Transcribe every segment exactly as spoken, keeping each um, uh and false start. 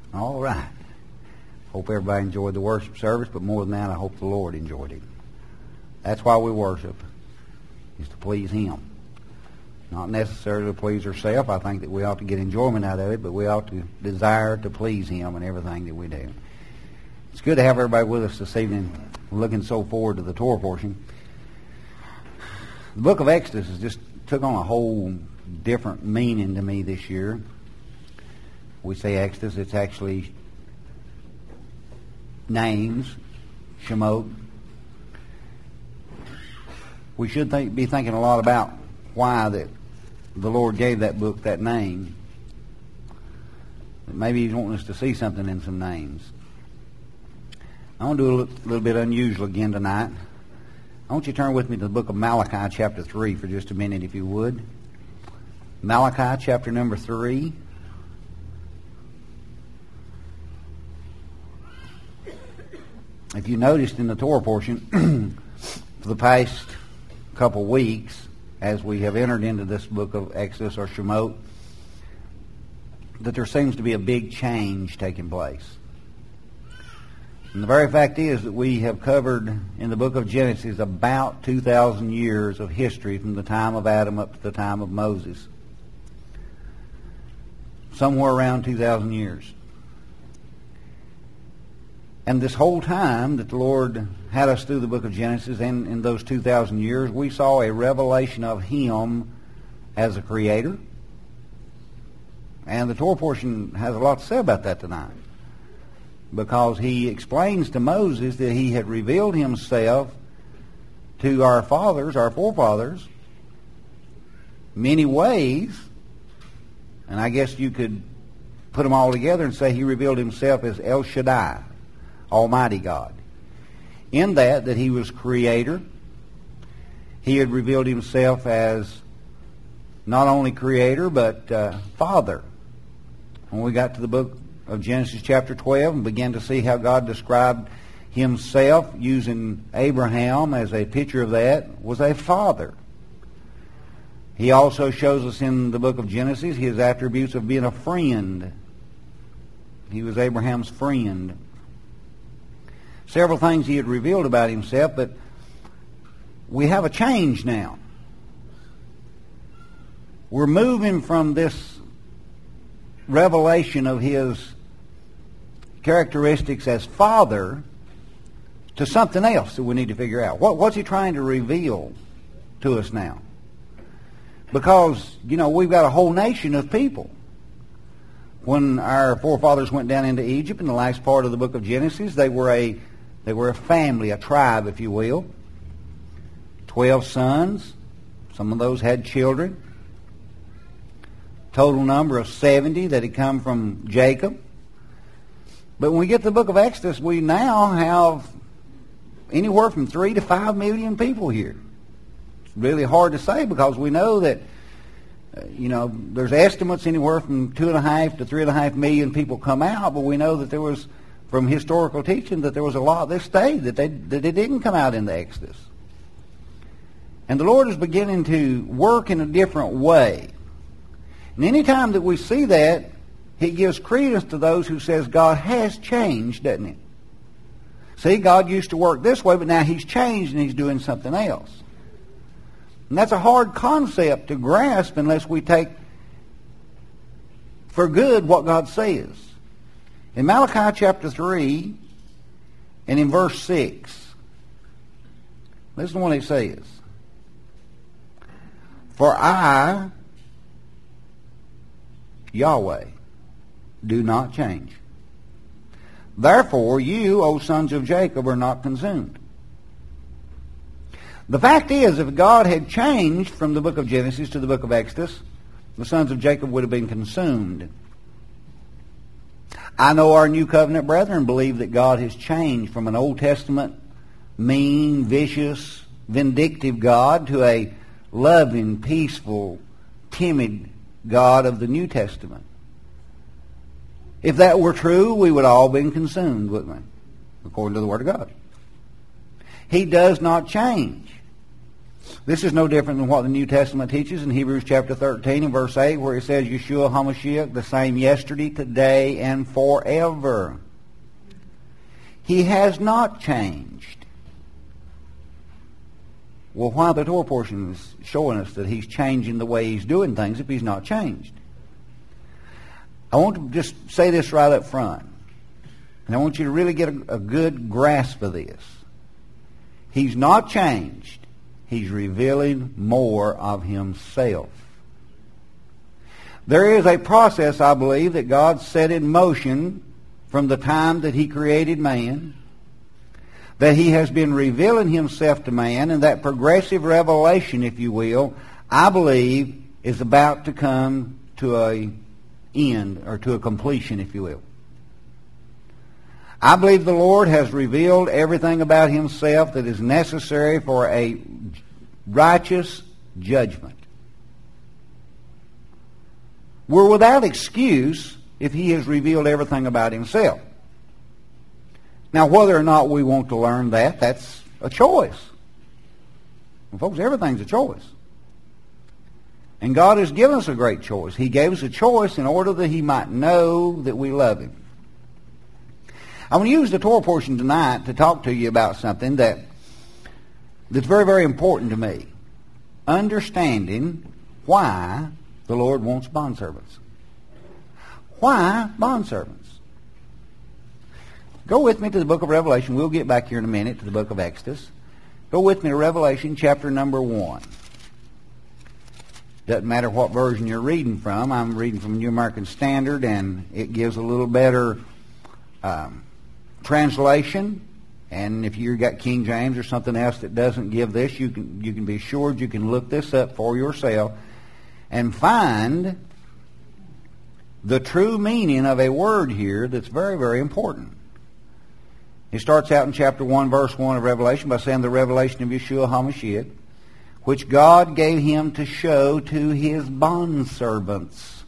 All right. Hope everybody enjoyed the worship service, but more than that, I hope the Lord enjoyed it. That's why we worship, is to please Him. Not necessarily to please ourselves. I think that we ought to get enjoyment out of it, but we ought to desire to please Him in everything that we do. It's good to have everybody with us this evening, looking so forward to the Torah portion. The book of Exodus has just took on a whole different meaning to me this year. We say Exodus, it's actually names, Shemot. We should think, be thinking a lot about why that the Lord gave that book that name. Maybe He's wanting us to see something in some names. I want to do a little, little bit unusual again tonight. I want you to turn with me to the book of Malachi chapter three for just a minute, if you would. Malachi chapter number three. If you noticed in the Torah portion, for the past couple weeks, as we have entered into this book of Exodus or Shemot, that there seems to be a big change taking place. And the very fact is that we have covered in the book of Genesis about two thousand years of history from the time of Adam up to the time of Moses. Somewhere around two thousand years. And this whole time that the Lord had us through the book of Genesis, and in those two thousand years, we saw a revelation of Him as a creator. And the Torah portion has a lot to say about that tonight, because He explains to Moses that He had revealed Himself to our fathers, our forefathers, many ways. And I guess you could put them all together and say He revealed Himself as El Shaddai, Almighty God. In that, that He was creator. He had revealed Himself as not only creator, but uh, Father. When we got to the book of Genesis chapter twelve and began to see how God described Himself using Abraham as a picture of that, was a father. He also shows us in the book of Genesis His attributes of being a friend. He was Abraham's friend. Several things He had revealed about Himself, but we have a change now. We're moving from this revelation of His characteristics as Father to something else that we need to figure out. What, what's He trying to reveal to us now? Because, you know, we've got a whole nation of people. When our forefathers went down into Egypt in the last part of the book of Genesis, they were a they were a family, a tribe, if you will. Twelve sons. Some of those had children. Total number of seventy that had come from Jacob. But when we get to the book of Exodus, we now have anywhere from three to five million people here. It's really hard to say, because we know that, uh, you know, there's estimates anywhere from two and a half to three and a half million people come out, but we know that there was, from historical teaching, that there was a lot that stayed, that they, that they didn't come out in the Exodus. And the Lord is beginning to work in a different way. And any time that we see that, He gives credence to those who says God has changed, doesn't He? See, God used to work this way, but now He's changed and He's doing something else. And that's a hard concept to grasp unless we take for good what God says. In Malachi chapter three and in verse six, listen to what He says. For I, Yahweh, do not change. Therefore, you, O sons of Jacob, are not consumed. The fact is, if God had changed from the book of Genesis to the book of Exodus, the sons of Jacob would have been consumed. I know our New Covenant brethren believe that God has changed from an Old Testament mean, vicious, vindictive God to a loving, peaceful, timid God of the New Testament. If that were true, we would all have been consumed, wouldn't we? According to the Word of God. He does not change. This is no different than what the New Testament teaches in Hebrews chapter thirteen and verse eight, where it says, Yeshua HaMashiach, the same yesterday, today, and forever. He has not changed. Well, why the Torah portion is showing us that he's changing the way he's doing things if he's not changed? I want to just say this right up front. And I want you to really get a, a good grasp of this. He's not changed. He's revealing more of himself. There is a process, I believe, that God set in motion from the time that he created man, that he has been revealing himself to man, and that progressive revelation, if you will, I believe is about to come to a end, or to a completion, if you will. I believe the Lord has revealed everything about himself that is necessary for a righteous judgment. We're without excuse if he has revealed everything about himself. Now, whether or not we want to learn that, that's a choice. Well, folks, everything's a choice. And God has given us a great choice. He gave us a choice in order that he might know that we love him. I'm going to use the Torah portion tonight to talk to you about something that that's very, very important to me. Understanding why the Lord wants bondservants. Why bondservants? Go with me to the book of Revelation. We'll get back here in a minute to the book of Exodus. Go with me to Revelation chapter number one. Doesn't matter what version you're reading from. I'm reading from New American Standard, and it gives a little better um, translation. And if you've got King James or something else that doesn't give this, you can you can be assured you can look this up for yourself and find the true meaning of a word here that's very, very important. He starts out in chapter one, verse one of Revelation by saying the revelation of Yeshua HaMashiach, which God gave him to show to his bondservants.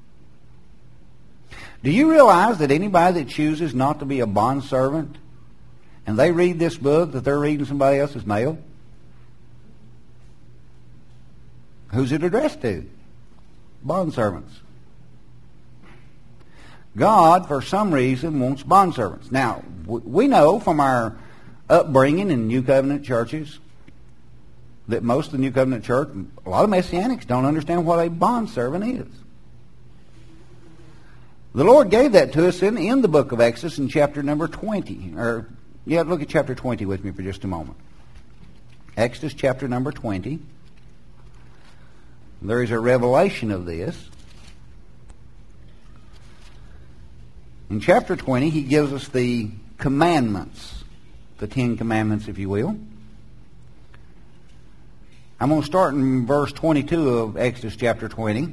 Do you realize that anybody that chooses not to be a bondservant and they read this book, that they're reading somebody else's mail? Who's it addressed to? Bondservants. God, for some reason, wants bondservants. Now, we know from our upbringing in New Covenant churches that most of the New Covenant church, a lot of Messianics don't understand what a bondservant is. The Lord gave that to us in, in the book of Exodus in chapter number twenty. Or, yeah, look at chapter twenty with me for just a moment. Exodus chapter number twenty. There is a revelation of this. In chapter twenty, he gives us the commandments, the Ten Commandments, if you will. I'm going to start in verse twenty-two of Exodus chapter twenty.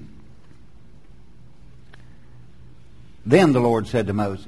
Then the Lord said to Moses,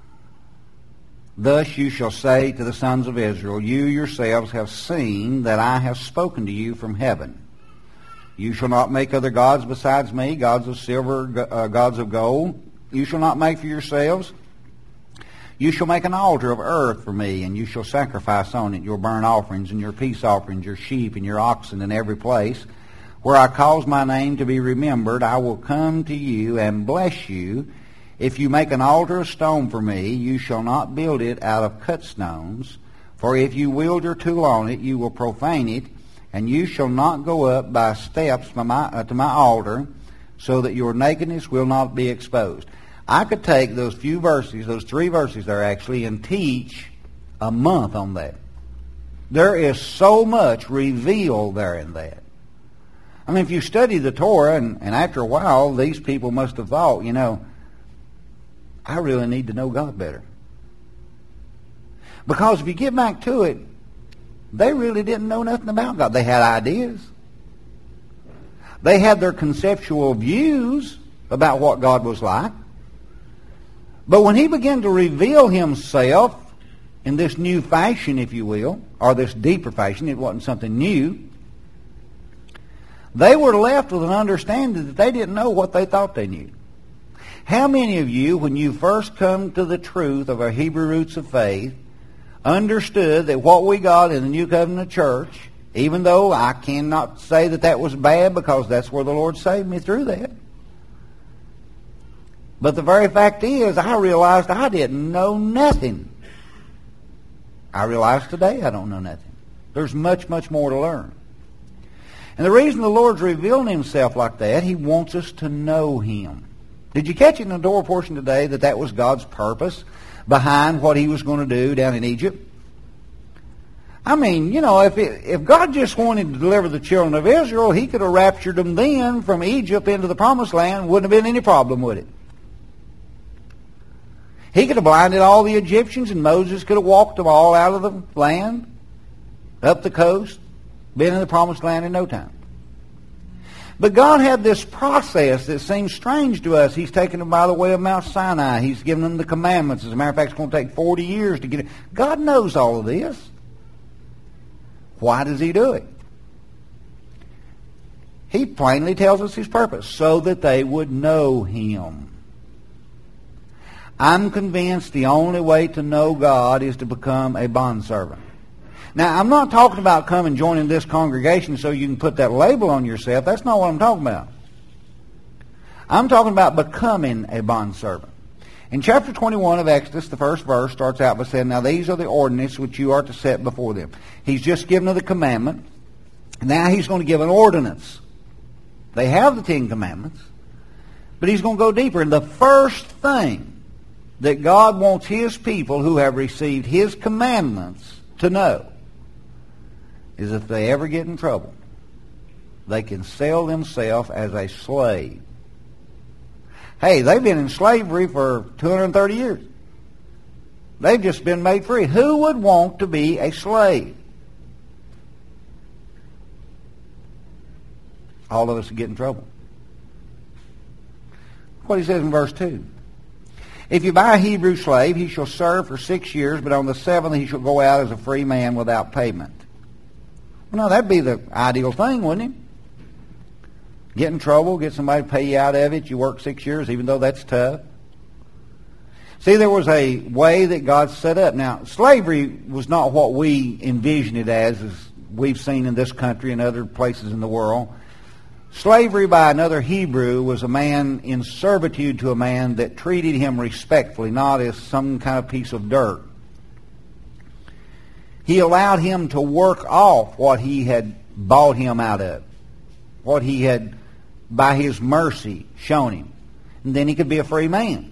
Thus you shall say to the sons of Israel, You yourselves have seen that I have spoken to you from heaven. You shall not make other gods besides me, gods of silver, uh, gods of gold. You shall not make for yourselves. You shall make an altar of earth for me, and you shall sacrifice on it your burnt offerings and your peace offerings, your sheep and your oxen in every place. Where I cause my name to be remembered, I will come to you and bless you. If you make an altar of stone for me, you shall not build it out of cut stones. For if you wield your tool on it, you will profane it, and you shall not go up by steps to my, uh, to my altar, so that your nakedness will not be exposed. I could take those few verses, those three verses there actually, and teach a month on that. There is so much revealed there in that. I mean, if you study the Torah, and, and after a while, these people must have thought, you know, I really need to know God better. Because if you get back to it, they really didn't know nothing about God. They had ideas. They had their conceptual views about what God was like. But when he began to reveal himself in this new fashion, if you will, or this deeper fashion, it wasn't something new, they were left with an understanding that they didn't know what they thought they knew. How many of you, when you first come to the truth of our Hebrew roots of faith, understood that what we got in the New Covenant Church Even though I cannot say that that was bad, because that's where the Lord saved me through that. But the very fact is, I realized I didn't know nothing. I realize today I don't know nothing. There's much, much more to learn. And the reason the Lord's revealing himself like that, he wants us to know him. Did you catch it in the door portion today that that was God's purpose behind what he was going to do down in Egypt? I mean, you know, if it, if God just wanted to deliver the children of Israel, he could have raptured them then from Egypt into the promised land. Wouldn't have been any problem with it. He could have blinded all the Egyptians, and Moses could have walked them all out of the land, up the coast, been in the promised land in no time. But God had this process that seems strange to us. He's taken them by the way of Mount Sinai. He's given them the commandments. As a matter of fact, it's going to take forty years to get it. God knows all of this. Why does he do it? He plainly tells us his purpose, so that they would know him. I'm convinced the only way to know God is to become a bondservant. Now, I'm not talking about coming and joining this congregation so you can put that label on yourself. That's not what I'm talking about. I'm talking about becoming a bondservant. In chapter twenty-one of Exodus, the first verse starts out by saying, now these are the ordinances which you are to set before them. He's just given them the commandment. Now he's going to give an ordinance. They have the Ten Commandments, but he's going to go deeper. And the first thing that God wants his people who have received his commandments to know is if they ever get in trouble, they can sell themselves as a slave. Hey, they've been in slavery for two hundred thirty years. They've just been made free. Who would want to be a slave? All of us would get in trouble. What he says in verse two. If you buy a Hebrew slave, he shall serve for six years, but on the seventh he shall go out as a free man without payment. Well, now, that'd be the ideal thing, wouldn't it? Get in trouble, get somebody to pay you out of it. You work six years, even though that's tough. See, there was a way that God set up. Now, slavery was not what we envision it as, as we've seen in this country and other places in the world. Slavery by another Hebrew was a man in servitude to a man that treated him respectfully, not as some kind of piece of dirt. He allowed him to work off what he had bought him out of, what he had, by his mercy, shown him. And then he could be a free man.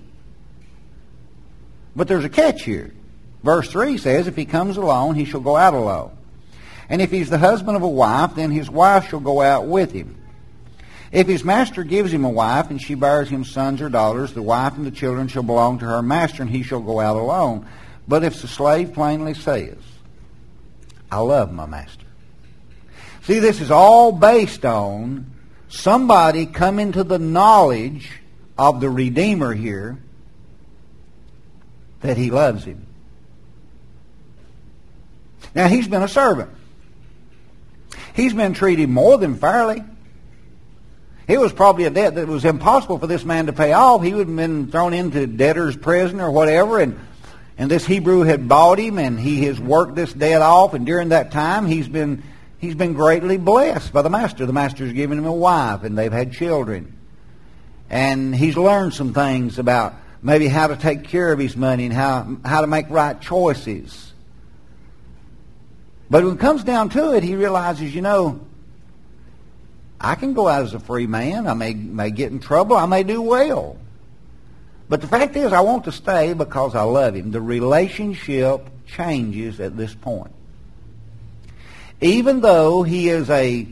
But there's a catch here. Verse three says, if he comes alone, he shall go out alone. And if he's the husband of a wife, then his wife shall go out with him. If his master gives him a wife, and she bears him sons or daughters, the wife and the children shall belong to her master, and he shall go out alone. But if the slave plainly says, I love my master. See, this is all based on somebody coming to the knowledge of the Redeemer here, that he loves him. Now, he's been a servant. He's been treated more than fairly. It was probably a debt that was impossible for this man to pay off. He would have been thrown into debtor's prison or whatever, and And this Hebrew had bought him, and he has worked this debt off. And during that time, he's been he's been greatly blessed by the master. The master's given him a wife, and they've had children. And he's learned some things about maybe how to take care of his money and how how to make right choices. But when it comes down to it, he realizes, you know, I can go out as a free man. I may may get in trouble. I may do well. But the fact is, I want to stay because I love him. The relationship changes at this point. Even though he is a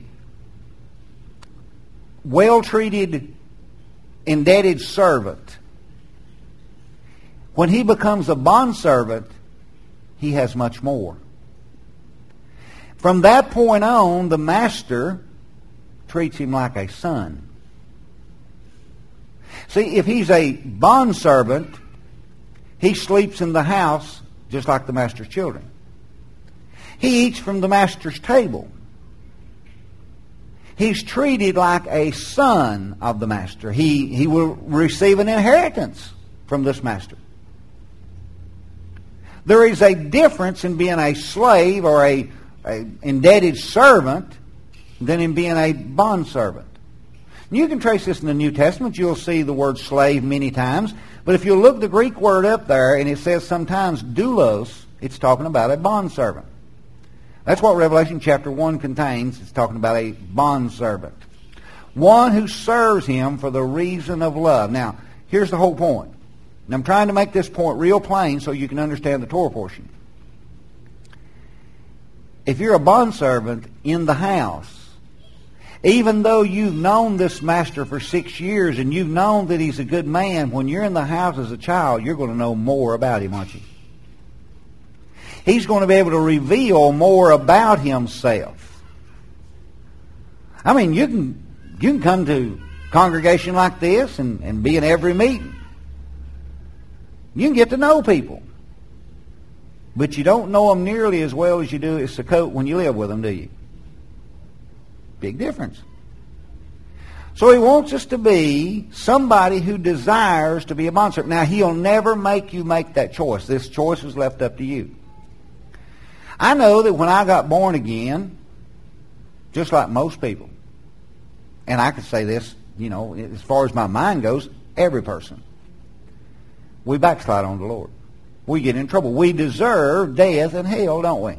well-treated, indebted servant, when he becomes a bondservant, he has much more. From that point on, the master treats him like a son. See, if he's a bondservant, he sleeps in the house just like the master's children. He eats from the master's table. He's treated like a son of the master. He, he will receive an inheritance from this master. There is a difference in being a slave or a an indebted servant than in being a bondservant. You can trace this in the New Testament. You'll see the word slave many times. But if you look the Greek word up there, and it says sometimes doulos, it's talking about a bondservant. That's what Revelation chapter one contains. It's talking about a bondservant. One who serves him for the reason of love. Now, here's the whole point. And I'm trying to make this point real plain so you can understand the Torah portion. If you're a bondservant in the house, even though you've known this master for six years and you've known that he's a good man, when you're in the house as a child, you're going to know more about him, aren't you? He's going to be able to reveal more about himself. I mean, you can you can come to a congregation like this and, and be in every meeting. You can get to know people. But you don't know them nearly as well as you do at Sukkot when you live with them, do you? Big difference. So he wants us to be somebody who desires to be a bondservant. Now, he'll never make you make that choice. This choice is left up to you. I know that when I got born again, just like most people, and I could say this, you know, as far as my mind goes, every person, we backslide on the Lord. We get in trouble. We deserve death and hell, don't we?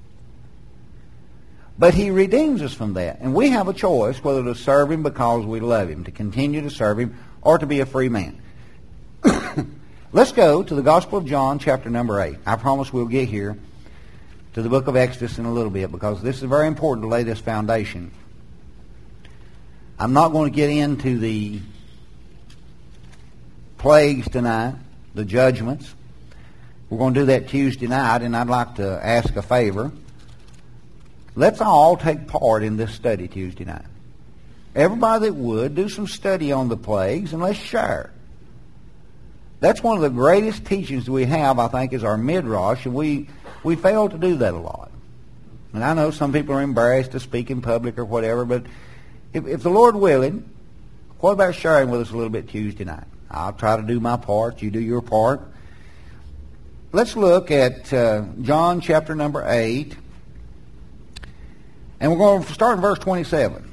But he redeems us from that. And we have a choice whether to serve him because we love him, to continue to serve him, or to be a free man. Let's go to the Gospel of John, chapter number eight. I promise we'll get here to the book of Exodus in a little bit, because this is very important to lay this foundation. I'm not going to get into the plagues tonight, the judgments. We're going to do that Tuesday night, and I'd like to ask a favor. Let's all take part in this study Tuesday night. Everybody that would, do some study on the plagues, and let's share. That's one of the greatest teachings we have, I think, is our midrash, and we, we fail to do that a lot. And I know some people are embarrassed to speak in public or whatever, but if, if the Lord willing, what about sharing with us a little bit Tuesday night? I'll try to do my part, you do your part. Let's look at uh, John chapter number eight. And we're going to start in verse twenty-seven.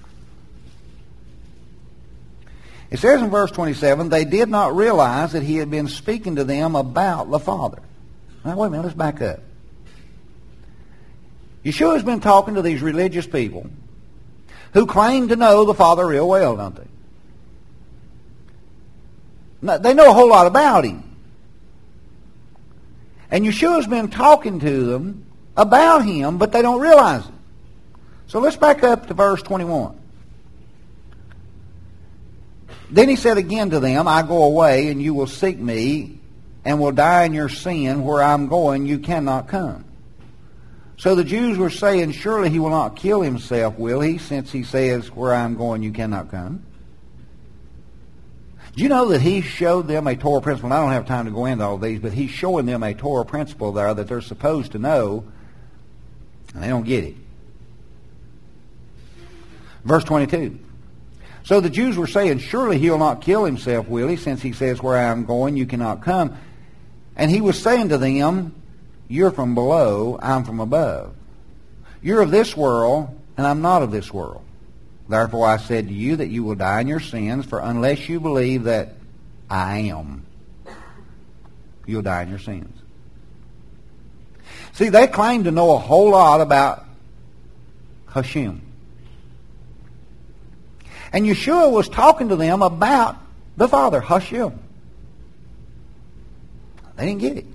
It says in verse twenty-seven, they did not realize that he had been speaking to them about the Father. Now, wait a minute, let's back up. Yeshua has been talking to these religious people who claim to know the Father real well, don't they? Now, they know a whole lot about him. And Yeshua's been talking to them about him, but they don't realize it. So let's back up to verse twenty-one. Then he said again to them, I go away, and you will seek me, and will die in your sin. Where I'm going, you cannot come. So the Jews were saying, surely he will not kill himself, will he, since he says, where I'm going, you cannot come? Do you know that he showed them a Torah principle? And I don't have time to go into all these, but he's showing them a Torah principle there that they're supposed to know, and they don't get it. Verse twenty-two. So the Jews were saying, surely he'll not kill himself, will he, since he says, where I am going, you cannot come. And he was saying to them, you're from below, I'm from above. You're of this world, and I'm not of this world. Therefore I said to you that you will die in your sins, for unless you believe that I am, you'll die in your sins. See, they claim to know a whole lot about Hashem. And Yeshua was talking to them about the Father, Hashem. They didn't get it.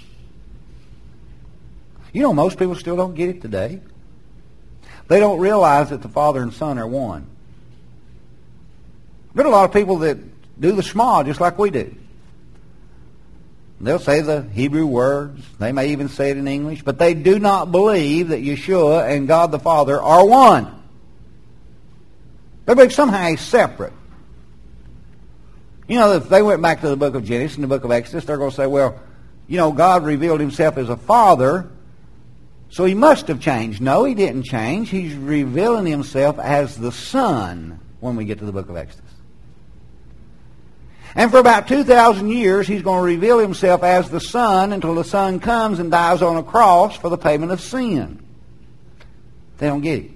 You know, most people still don't get it today. They don't realize that the Father and Son are one. There are a lot of people that do the Shema just like we do. They'll say the Hebrew words. They may even say it in English. But they do not believe that Yeshua and God the Father are one. They believe somehow he's separate. You know, if they went back to the book of Genesis and the book of Exodus, they're going to say, well, you know, God revealed himself as a father, so he must have changed. No, he didn't change. He's revealing himself as the Son when we get to the book of Exodus. And for about two thousand years, he's going to reveal himself as the Son until the Son comes and dies on a cross for the payment of sin. They don't get it.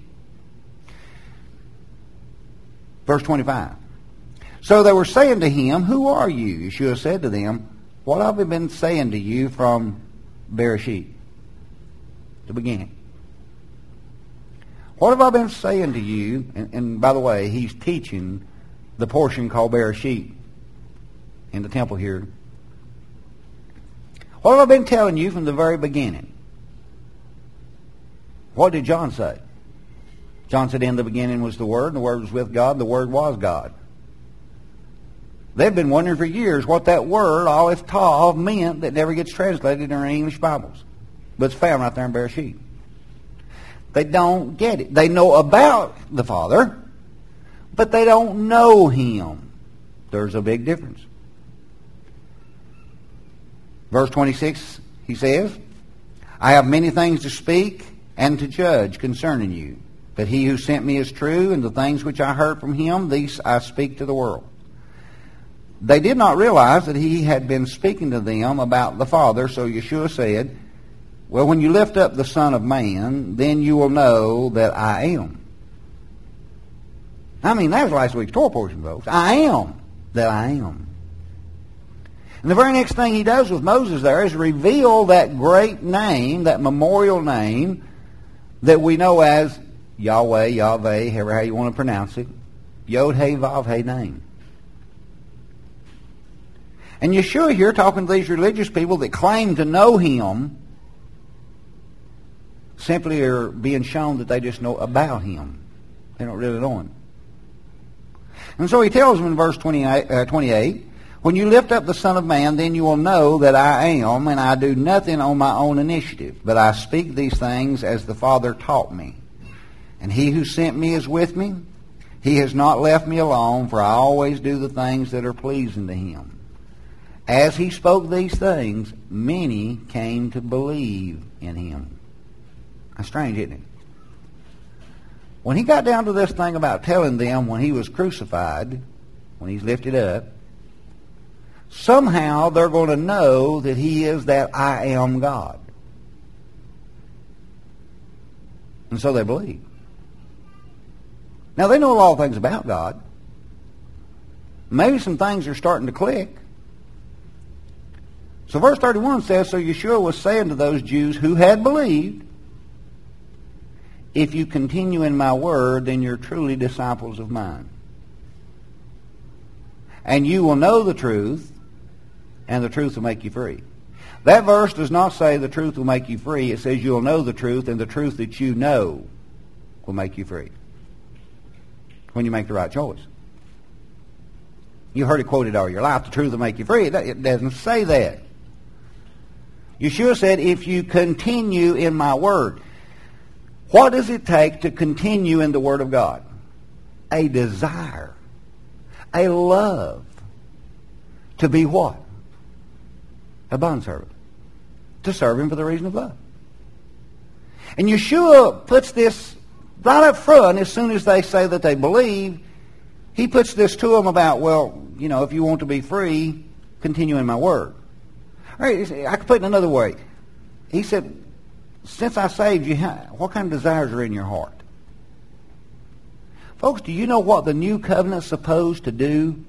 Verse twenty-five. So they were saying to him, who are you? Yeshua said to them, what have I been saying to you from Bereshit, the beginning? What have I been saying to you? And, and by the way, he's teaching the portion called Bereshit in the temple here. What have I been telling you from the very beginning? What did John say? John said, in the beginning was the Word, and the Word was with God, and the Word was God. They've been wondering for years what that word, Aleph Tav, meant that never gets translated in our English Bibles. But it's found right there in Bereshit. They don't get it. They know about the Father, but they don't know Him. There's a big difference. Verse twenty-six, he says, I have many things to speak and to judge concerning you. But he who sent me is true, and the things which I heard from him, these I speak to the world. They did not realize that he had been speaking to them about the Father, so Yeshua said, well, when you lift up the Son of Man, then you will know that I am. I mean, that was last week's Torah portion, folks. I am that I am. And the very next thing he does with Moses there is reveal that great name, that memorial name that we know as Yahweh, Yahweh, however how you want to pronounce it. Yod He Vav He name. And Yeshua here, talking to these religious people that claim to know Him, simply are being shown that they just know about Him. They don't really know Him. And so he tells them in verse twenty-eight, uh, twenty-eight, when you lift up the Son of Man, then you will know that I am, and I do nothing on my own initiative, but I speak these things as the Father taught me. And he who sent me is with me. He has not left me alone, for I always do the things that are pleasing to Him. As he spoke these things, many came to believe in Him. That's strange, isn't it? When he got down to this thing about telling them when He was crucified, when He's lifted up, somehow they're going to know that He is that I am God. And so they believe. Now, they know a lot of things about God. Maybe some things are starting to click. So verse thirty-one says, so Yeshua was saying to those Jews who had believed, if you continue in my word, then you're truly disciples of mine. And you will know the truth, and the truth will make you free. That verse does not say the truth will make you free. It says you'll know the truth, and the truth that you know will make you free. When you make the right choice. You heard it quoted all your life, the truth will make you free. It doesn't say that. Yeshua said, if you continue in my word. What does it take to continue in the Word of God? A desire. A love. To be what? A bondservant. To serve Him for the reason of love. And Yeshua puts this right up front as soon as they say that they believe. He puts this to them about, well, you know, if you want to be free, continue in my word. All right, I could put it another way. He said, since I saved you, what kind of desires are in your heart? Folks, do you know what the new covenant's supposed to do?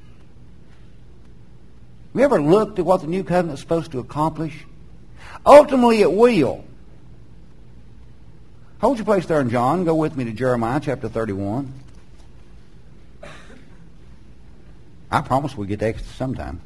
Have you ever looked at what the new covenant's supposed to accomplish? Ultimately, it will. Hold your place there in John. Go with me to Jeremiah chapter thirty-one. I promise we'll get to Exodus sometime.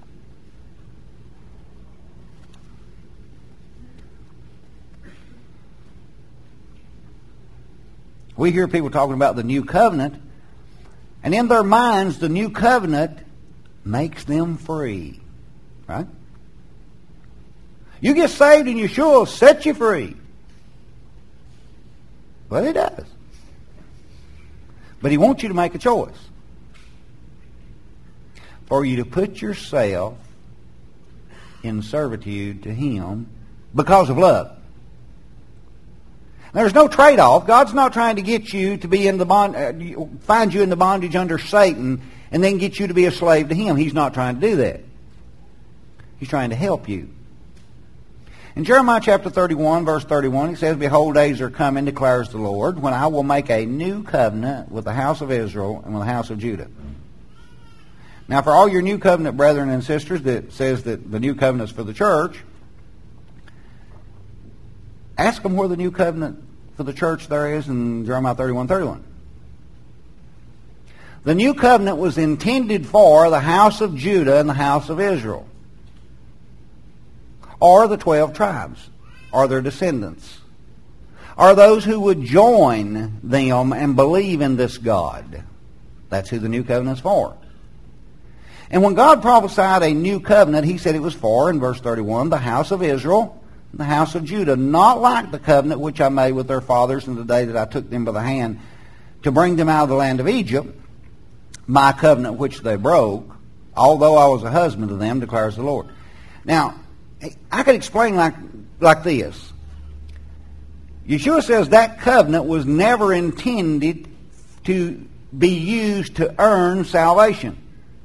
We hear people talking about the new covenant, and in their minds, the new covenant makes them free. Right? You get saved and Yeshua will set you free. Well, He does. But He wants you to make a choice. For you to put yourself in servitude to Him because of love. There's no trade-off. God's not trying to get you to be in the bond, uh, find you in the bondage under Satan and then get you to be a slave to Him. He's not trying to do that. He's trying to help you. In Jeremiah chapter thirty-one, verse thirty-one, he says, Behold, days are coming, declares the Lord, when I will make a new covenant with the house of Israel and with the house of Judah. Now, for all your new covenant brethren and sisters that says that the new covenant is for the church, ask them where the new covenant for the church there is in Jeremiah thirty-one, thirty-one. The new covenant was intended for the house of Judah and the house of Israel, or the twelve tribes, or their descendants, or those who would join them and believe in this God. That's who the new covenant's for. And when God prophesied a new covenant, he said it was for, in verse thirty-one, the house of Israel and the house of Judah, not like the covenant which I made with their fathers in the day that I took them by the hand to bring them out of the land of Egypt, my covenant which they broke, although I was a husband to them, declares the Lord. Now, I could explain like, like this. Yeshua says that covenant was never intended to be used to earn salvation.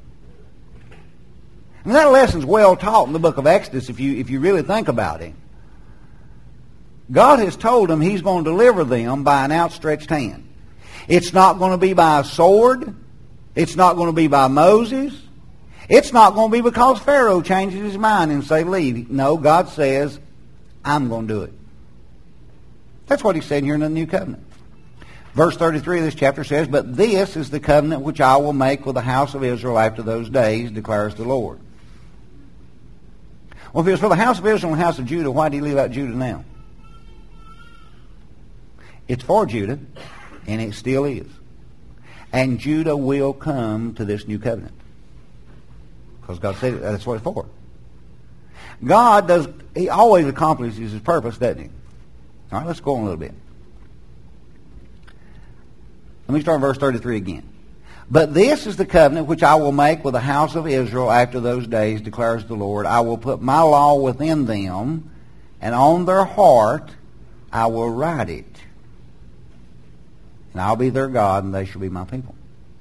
And that lesson's well taught in the book of Exodus if you, if you really think about it. God has told them he's going to deliver them by an outstretched hand. It's not going to be by a sword. It's not going to be by Moses. It's not going to be because Pharaoh changes his mind and say, leave. No, God says, I'm going to do it. That's what he said here in the New Covenant. Verse thirty-three of this chapter says, But this is the covenant which I will make with the house of Israel after those days, declares the Lord. Well, if it was for the house of Israel and the house of Judah, why did he leave out Judah now? It's for Judah, and it still is. And Judah will come to this new covenant. Because God said it, that's what it's for. God does, he always accomplishes his purpose, doesn't he? All right, let's go on a little bit. Let me start in verse thirty-three again. But this is the covenant which I will make with the house of Israel after those days, declares the Lord. I will put my law within them, and on their heart I will write it. And I'll be their God, and they shall be my people.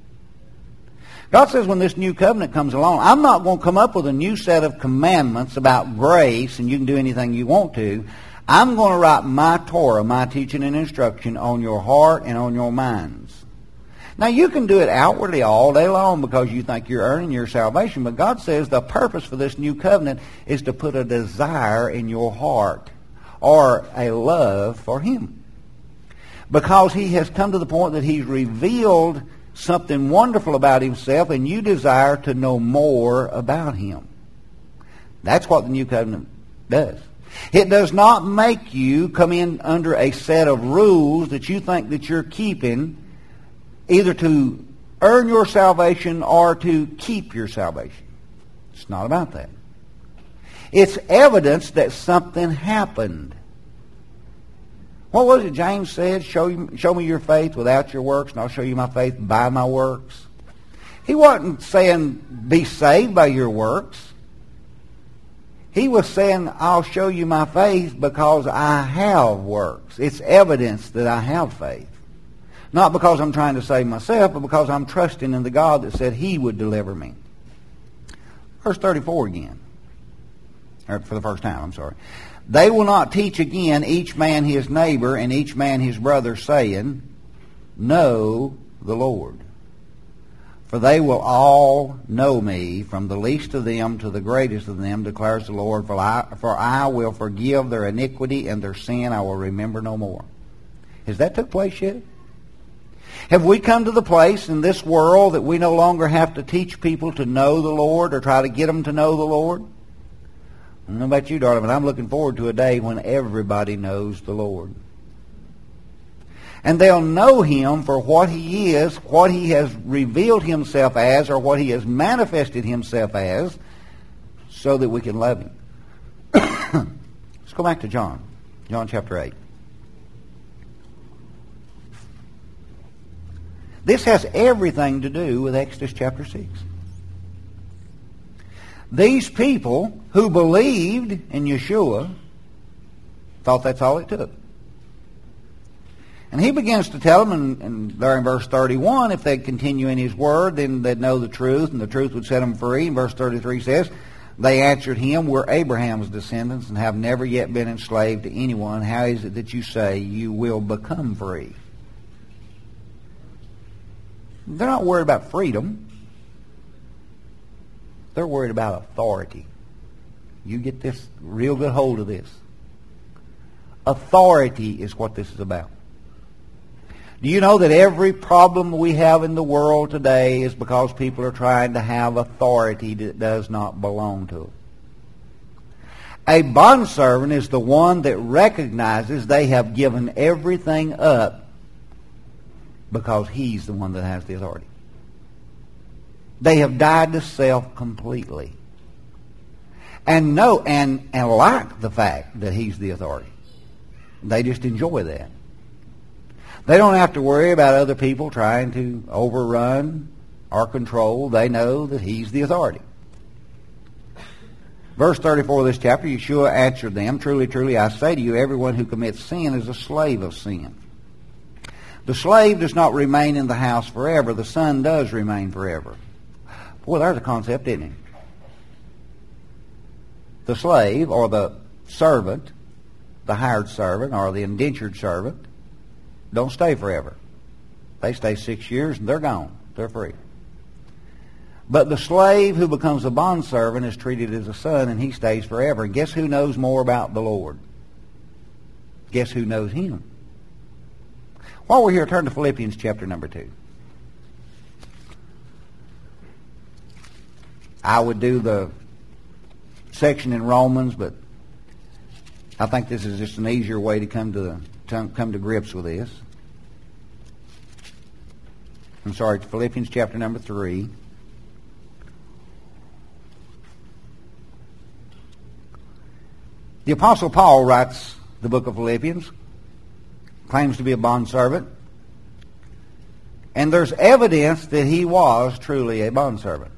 God says when this new covenant comes along, I'm not going to come up with a new set of commandments about grace, and you can do anything you want to. I'm going to write my Torah, my teaching and instruction, on your heart and on your minds. Now, you can do it outwardly all day long because you think you're earning your salvation, but God says the purpose for this new covenant is to put a desire in your heart or a love for him. Because he has come to the point that he's revealed something wonderful about himself, and you desire to know more about him. That's what the new covenant does. It does not make you come in under a set of rules that you think that you're keeping, either to earn your salvation or to keep your salvation. It's not about that. It's evidence that something happened. What was it James said? Show, you, show me your faith without your works, and I'll show you my faith by my works. He wasn't saying be saved by your works. He was saying, I'll show you my faith because I have works. It's evidence that I have faith. Not because I'm trying to save myself, but because I'm trusting in the God that said he would deliver me. Verse thirty-four again. Or for the first time, I'm sorry. They will not teach again each man his neighbor and each man his brother, saying, Know the Lord. For they will all know me, from the least of them to the greatest of them, declares the Lord. For I, for I will forgive their iniquity, and their sin I will remember no more. Has that took place yet? Have we come to the place in this world that we no longer have to teach people to know the Lord or try to get them to know the Lord? I don't know about you, darling, but I'm looking forward to a day when everybody knows the Lord. And they'll know him for what he is, what he has revealed himself as, or what he has manifested himself as, so that we can love him. Let's go back to John. John chapter eight. This has everything to do with Exodus chapter six. These people who believed in Yeshua thought that's all it took. And he begins to tell them, and, and there in verse thirty-one, if they'd continue in his word, then they'd know the truth, and the truth would set them free. And verse thirty-three says, They answered him, "We're Abraham's descendants and have never yet been enslaved to anyone. How is it that you say you will become free?" They're not worried about freedom. They're worried about authority. You get this real good hold of this. Authority is what this is about. Do you know that every problem we have in the world today is because people are trying to have authority that does not belong to them? A bondservant is the one that recognizes they have given everything up because he's the one that has the authority. They have died to self completely. And know and, and like the fact that he's the authority. They just enjoy that. They don't have to worry about other people trying to overrun or control. They know that he's the authority. Verse thirty-four of this chapter, Yeshua answered them, "Truly, truly, I say to you, everyone who commits sin is a slave of sin. The slave does not remain in the house forever. The son does remain forever." Boy, there's a concept, isn't it? The slave, or the servant, the hired servant, or the indentured servant, don't stay forever. They stay six years and they're gone. They're free. But the slave who becomes a bondservant is treated as a son and he stays forever. And guess who knows more about the Lord? Guess who knows him? While we're here, turn to Philippians chapter number two. I would do the section in Romans, but I think this is just an easier way to come to the to come to grips with this. I'm sorry, Philippians chapter number three. The Apostle Paul writes the book of Philippians, claims to be a bondservant, and there's evidence that he was truly a bondservant.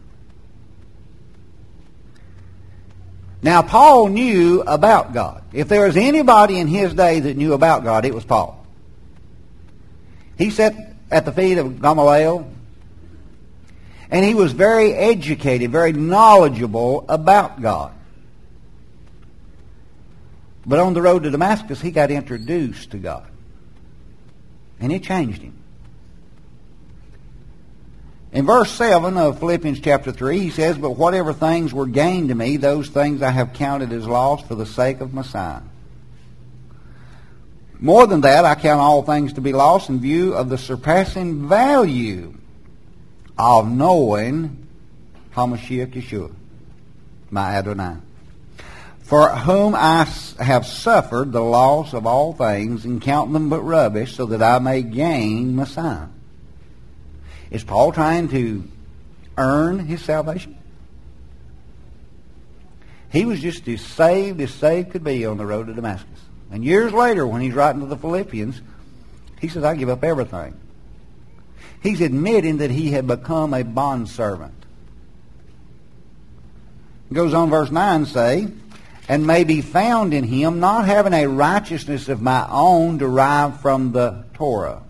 Now, Paul knew about God. If there was anybody in his day that knew about God, it was Paul. He sat at the feet of Gamaliel, and he was very educated, very knowledgeable about God. But on the road to Damascus, he got introduced to God. And it changed him. In verse seven of Philippians chapter three, he says, "But whatever things were gained to me, those things I have counted as loss for the sake of Messiah. More than that, I count all things to be lost in view of the surpassing value of knowing HaMashiach Yeshua, my Adonai, for whom I have suffered the loss of all things and count them but rubbish, so that I may gain Messiah." Is Paul trying to earn his salvation? He was just as saved as saved could be on the road to Damascus. And years later, when he's writing to the Philippians, he says, "I give up everything." He's admitting that he had become a bondservant. It goes on, verse nine, say, "And may be found in him, not having a righteousness of my own derived from the Torah."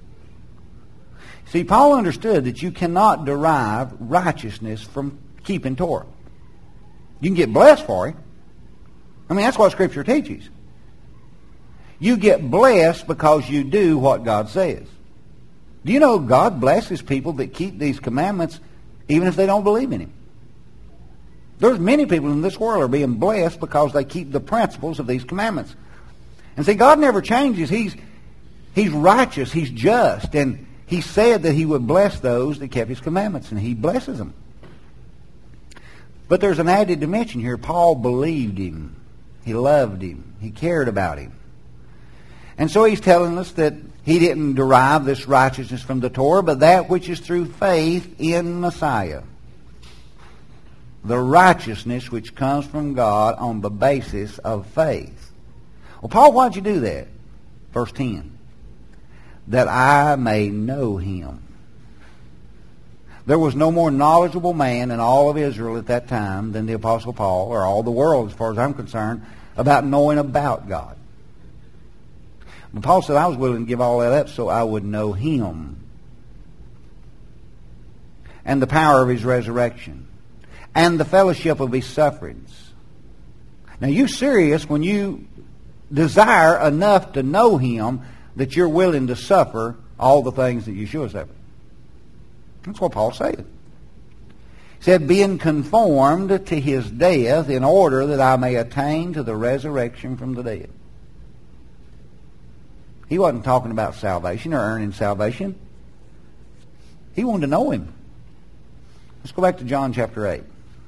See, Paul understood that you cannot derive righteousness from keeping Torah. You can get blessed for it. I mean, that's what Scripture teaches. You get blessed because you do what God says. Do you know God blesses people that keep these commandments even if they don't believe in Him? There's many people in this world are being blessed because they keep the principles of these commandments. And see, God never changes. He's, he's righteous. He's just. And He said that He would bless those that kept His commandments, and He blesses them. But there's an added dimension here. Paul believed Him. He loved Him. He cared about Him. And so he's telling us that he didn't derive this righteousness from the Torah, but that which is through faith in Messiah. The righteousness which comes from God on the basis of faith. Well, Paul, why'd you do that? Verse ten. "That I may know Him." There was no more knowledgeable man in all of Israel at that time than the Apostle Paul, or all the world as far as I'm concerned, about knowing about God. But Paul said, I was willing to give all that up so I would know Him and the power of His resurrection and the fellowship of his sufferings. Now, you serious when you desire enough to know him that you're willing to suffer all the things that Yeshua suffered. That's what Paul said. He said, being conformed to his death in order that I may attain to the resurrection from the dead. He wasn't talking about salvation or earning salvation. He wanted to know him. Let's go back to John chapter eight.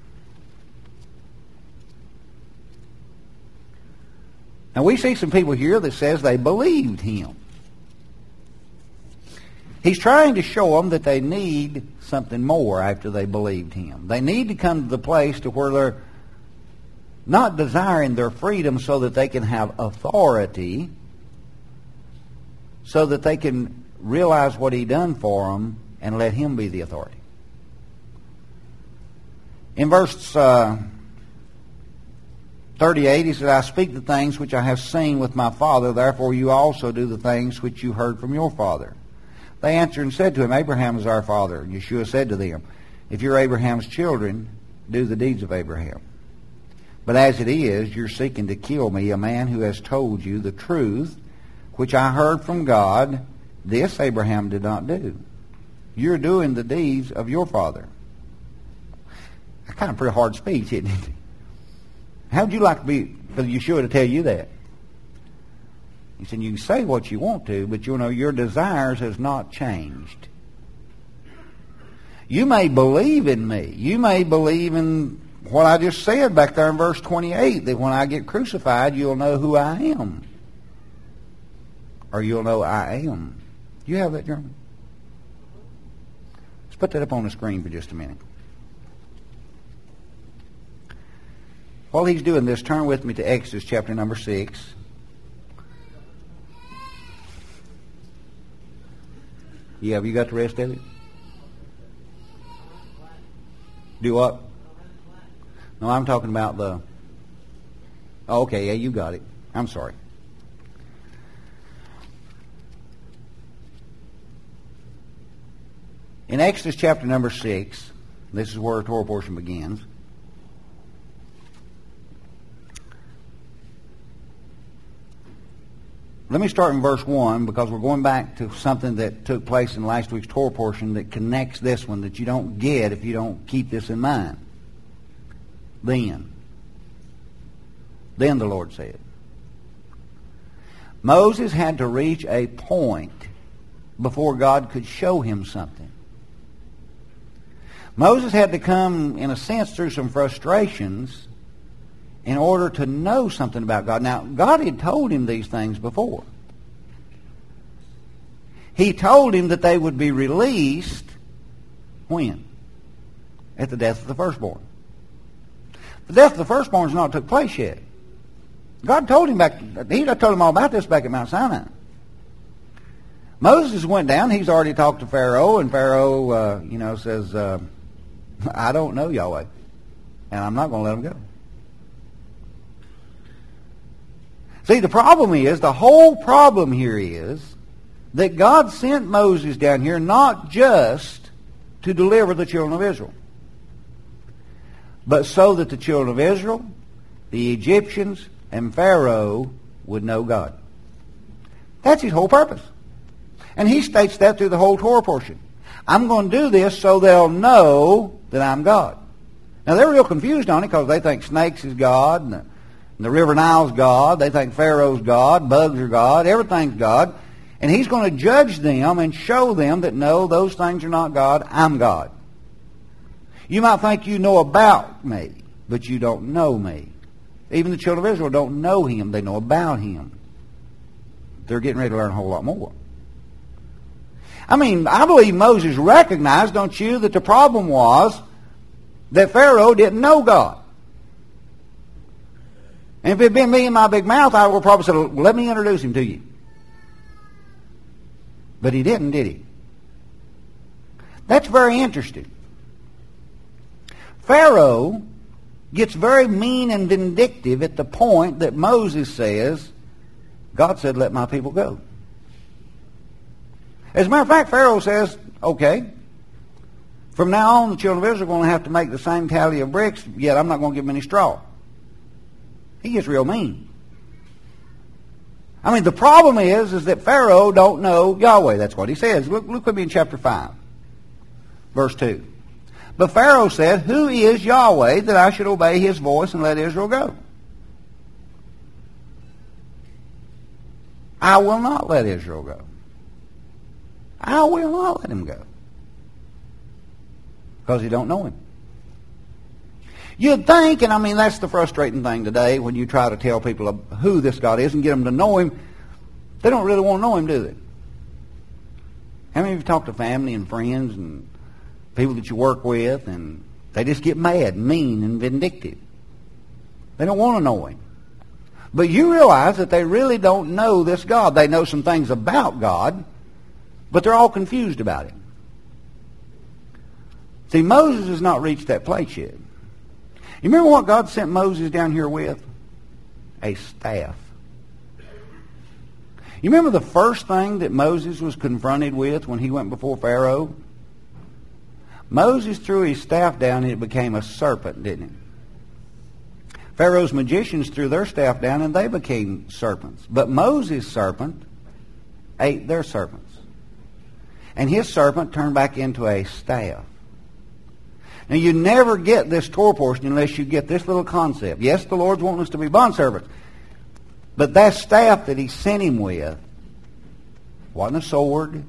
Now we see some people here that says they believed him. He's trying to show them that they need something more after they believed him. They need to come to the place to where they're not desiring their freedom so that they can have authority, so that they can realize what he done for them and let him be the authority. In verse uh, thirty-eight, he said, I speak the things which I have seen with my Father, therefore you also do the things which you heard from your father. They answered and said to him, Abraham is our father. And Yeshua said to them, if you're Abraham's children, do the deeds of Abraham. But as it is, you're seeking to kill me, a man who has told you the truth, which I heard from God. This Abraham did not do. You're doing the deeds of your father. That's kind of pretty hard speech, isn't it? How would you like to be for Yeshua to tell you that? He said, you can say what you want to, but you know your desires has not changed. You may believe in me. You may believe in what I just said back there in verse twenty-eight, that when I get crucified, you'll know who I am. Or you'll know I am. Do you have that, German? Let's put that up on the screen for just a minute. While he's doing this, turn with me to Exodus chapter number six. Yeah, have you got the rest of it? Do what? No, I'm talking about the... Oh, okay, yeah, you got it. I'm sorry. In Exodus chapter number six, this is where the Torah portion begins. Let me start in verse one, because we're going back to something that took place in last week's Torah portion that connects this one that you don't get if you don't keep this in mind. Then. Then the Lord said. Moses had to reach a point before God could show him something. Moses had to come, in a sense, through some frustrations in order to know something about God. Now, God had told him these things before. He told him that they would be released when? At the death of the firstborn. The death of the firstborn has not took place yet. God told him back, he told him all about this back at Mount Sinai. Moses went down, he's already talked to Pharaoh, and Pharaoh, uh, you know, says, uh, I don't know Yahweh, and I'm not going to let him go. See, the problem is, the whole problem here is that God sent Moses down here not just to deliver the children of Israel, but so that the children of Israel, the Egyptians, and Pharaoh would know God. That's his whole purpose. And he states that through the whole Torah portion. I'm going to do this so they'll know that I'm God. Now, they're real confused on it because they think snakes is God, and the, and the river Nile's God. They think Pharaoh's God, bugs are God, everything's God. And he's going to judge them and show them that, no, those things are not God, I'm God. You might think you know about me, but you don't know me. Even the children of Israel don't know him. They know about him. They're getting ready to learn a whole lot more. I mean, I believe Moses recognized, don't you, that the problem was that Pharaoh didn't know God. And if it had been me and my big mouth, I would probably say, well, let me introduce him to you. But he didn't, did he? That's very interesting. Pharaoh gets very mean and vindictive at the point that Moses says, God said, let my people go. As a matter of fact, Pharaoh says, okay, From now on, the children of Israel are going to have to make the same tally of bricks, yet I'm not going to give them any straw. He gets real mean. I mean, the problem is, is that Pharaoh don't know Yahweh. That's what he says. Look, look with me in chapter five, verse two. But Pharaoh said, who is Yahweh that I should obey his voice and let Israel go? I will not let Israel go. I will not let him go. Because he don't know him. You'd think, and I mean that's the frustrating thing today when you try to tell people who this God is and get them to know him, they don't really want to know him, do they? How many of you talk to family and friends and people that you work with and they just get mad, mean, and vindictive? They don't want to know him. But you realize that they really don't know this God. They know some things about God, but they're all confused about him. See, Moses has not reached that place yet. You remember what God sent Moses down here with? A staff. You remember the first thing that Moses was confronted with when he went before Pharaoh? Moses threw his staff down and it became a serpent, didn't it? Pharaoh's magicians threw their staff down and they became serpents. But Moses' serpent ate their serpents. And his serpent turned back into a staff. Now, you never get this Torah portion unless you get this little concept. Yes, the Lord's wanting us to be bondservants. But that staff that he sent him with wasn't a sword.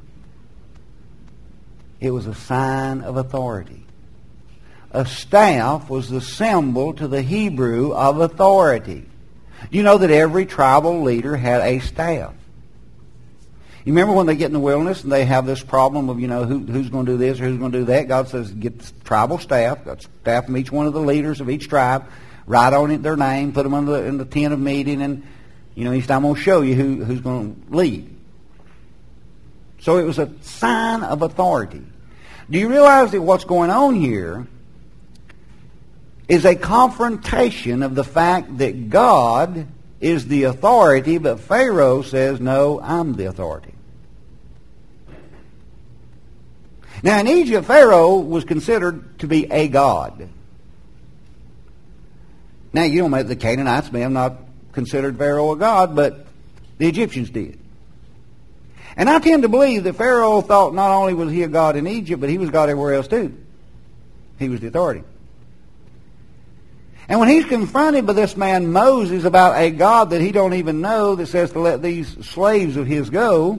It was a sign of authority. A staff was the symbol to the Hebrew of authority. You know that every tribal leader had a staff. You remember when they get in the wilderness and they have this problem of, you know, who, who's going to do this or who's going to do that? God says, get the tribal staff, got staff from each one of the leaders of each tribe, write on it their name, put them in the, in the tent of meeting, and, you know, each time I'm going to show you who, who's going to lead. So it was a sign of authority. Do you realize that what's going on here is a confrontation of the fact that God is the authority, but Pharaoh says, no, I'm the authority. Now, in Egypt, Pharaoh was considered to be a god. Now, you know, the Canaanites may have not considered Pharaoh a god, but the Egyptians did. And I tend to believe that Pharaoh thought not only was he a god in Egypt, but he was God everywhere else too. He was the authority. And when he's confronted by this man Moses about a God that he don't even know that says to let these slaves of his go,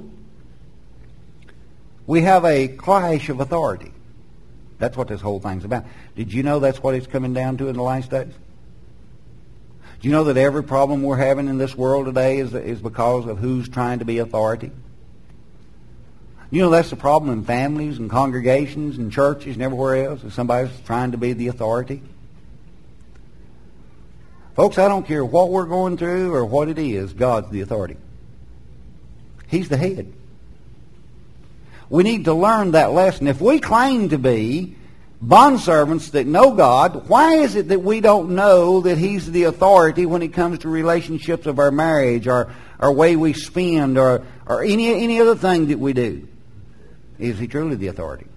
we have a clash of authority. That's what this whole thing's about. Did you know that's what it's coming down to in the last days? Do you know that every problem we're having in this world today is, is because of who's trying to be authority? You know that's the problem in families and congregations and churches and everywhere else, is somebody's trying to be the authority. Folks, I don't care what we're going through or what it is, God's the authority. He's the head. We need to learn that lesson. If we claim to be bondservants that know God, why is it that we don't know that He's the authority when it comes to relationships of our marriage, or our way we spend, or, or any, any other thing that we do? Is He truly the authority?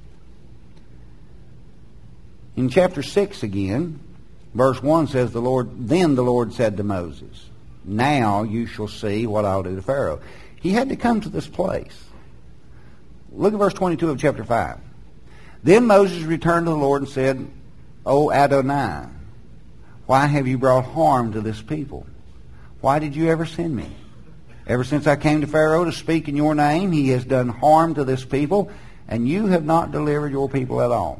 In chapter six again, verse one says, "The Lord, then the Lord said to Moses, now you shall see what I'll do to Pharaoh." He had to come to this place. Look at verse twenty-two of chapter five. Then Moses returned to the Lord and said, "O Adonai, why have you brought harm to this people? Why did you ever send me? Ever since I came to Pharaoh to speak in your name, he has done harm to this people, and you have not delivered your people at all."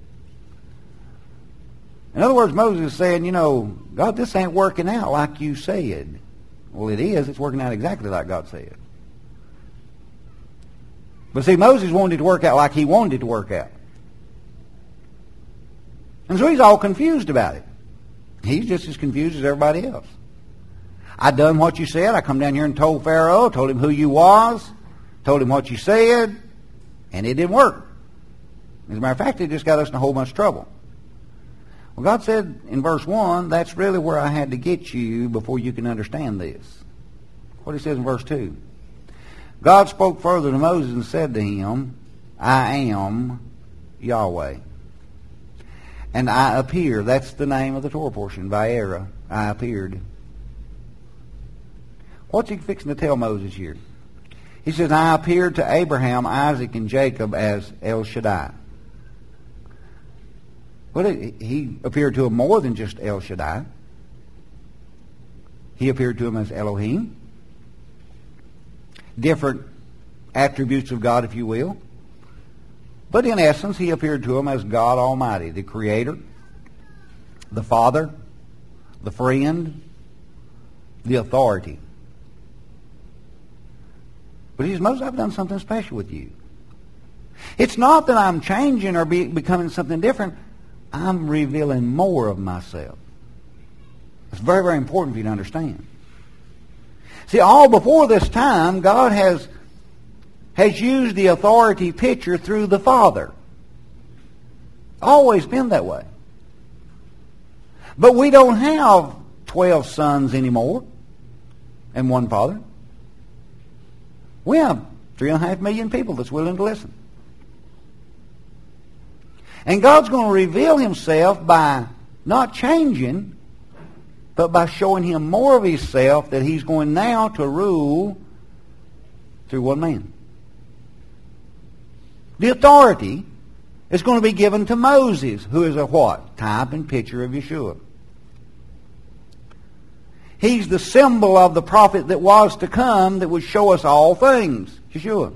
In other words, Moses is saying, you know, God, this ain't working out like you said. Well, it is. It's working out exactly like God said. But see, Moses wanted it to work out like he wanted it to work out. And so he's all confused about it. He's just as confused as everybody else. I done what you said. I come down here and told Pharaoh, told him who you was, told him what you said, and it didn't work. As a matter of fact, it just got us in a whole bunch of trouble. Well, God said in verse one, that's really where I had to get you before you can understand this. What He says in verse two. God spoke further to Moses and said to him, I am Yahweh. And I appear. That's the name of the Torah portion. Vayera. I appeared. What's he fixing to tell Moses here? He says, I appeared to Abraham, Isaac, and Jacob as El Shaddai. Well, he appeared to him more than just El Shaddai. He appeared to him as Elohim. Different attributes of God, if you will. But in essence, he appeared to him as God Almighty, the Creator, the Father, the friend, the authority. But he says, Moses, I've done something special with you. It's not that I'm changing or be, becoming something different. I'm revealing more of myself. It's very, very important for you to understand. See, all before this time, God has has used the authority picture through the Father. Always been that way. But we don't have twelve sons anymore and one Father. We have three and a half million people that's willing to listen. And God's going to reveal himself by not changing, but by showing him more of himself, that he's going now to rule through one man. The authority is going to be given to Moses, who is a what? Type and picture of Yeshua. He's the symbol of the prophet that was to come, that would show us all things. Yeshua.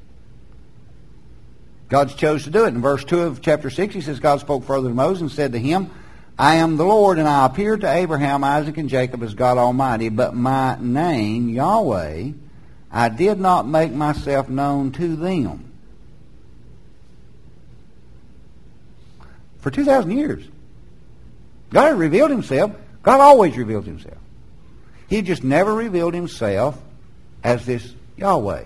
God chose to do it. In verse two of chapter six, he says, God spoke further to Moses and said to him, I am the Lord, and I appeared to Abraham, Isaac, and Jacob as God Almighty, but my name, Yahweh, I did not make myself known to them. For two thousand years. God had revealed himself. God always revealed himself. He just never revealed himself as this Yahweh.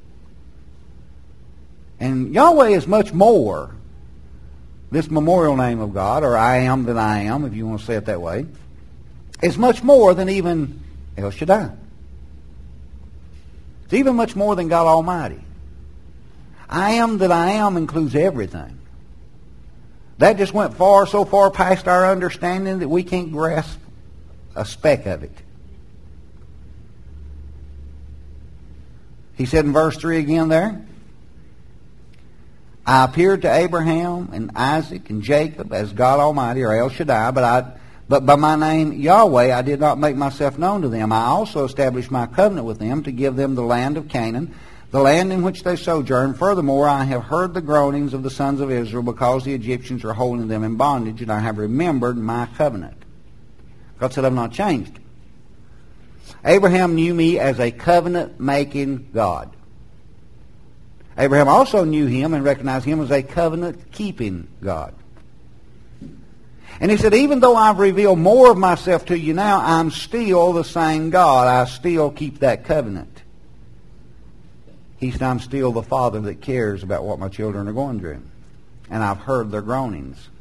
And Yahweh is much more, this memorial name of God, or I am that I am, if you want to say it that way, is much more than even El Shaddai. It's even much more than God Almighty. I am that I am includes everything. That just went far, so far past our understanding that we can't grasp a speck of it. He said in verse three again there, I appeared to Abraham and Isaac and Jacob as God Almighty, or El Shaddai, but I, but by my name Yahweh I did not make myself known to them. I also established my covenant with them to give them the land of Canaan, the land in which they sojourn. Furthermore, I have heard the groanings of the sons of Israel, because the Egyptians are holding them in bondage, and I have remembered my covenant. God said, I've not changed. Abraham knew me as a covenant-making God. Abraham also knew him and recognized him as a covenant-keeping God. And he said, even though I've revealed more of myself to you now, I'm still the same God. I still keep that covenant. He said, I'm still the Father that cares about what my children are going through. And I've heard their groanings.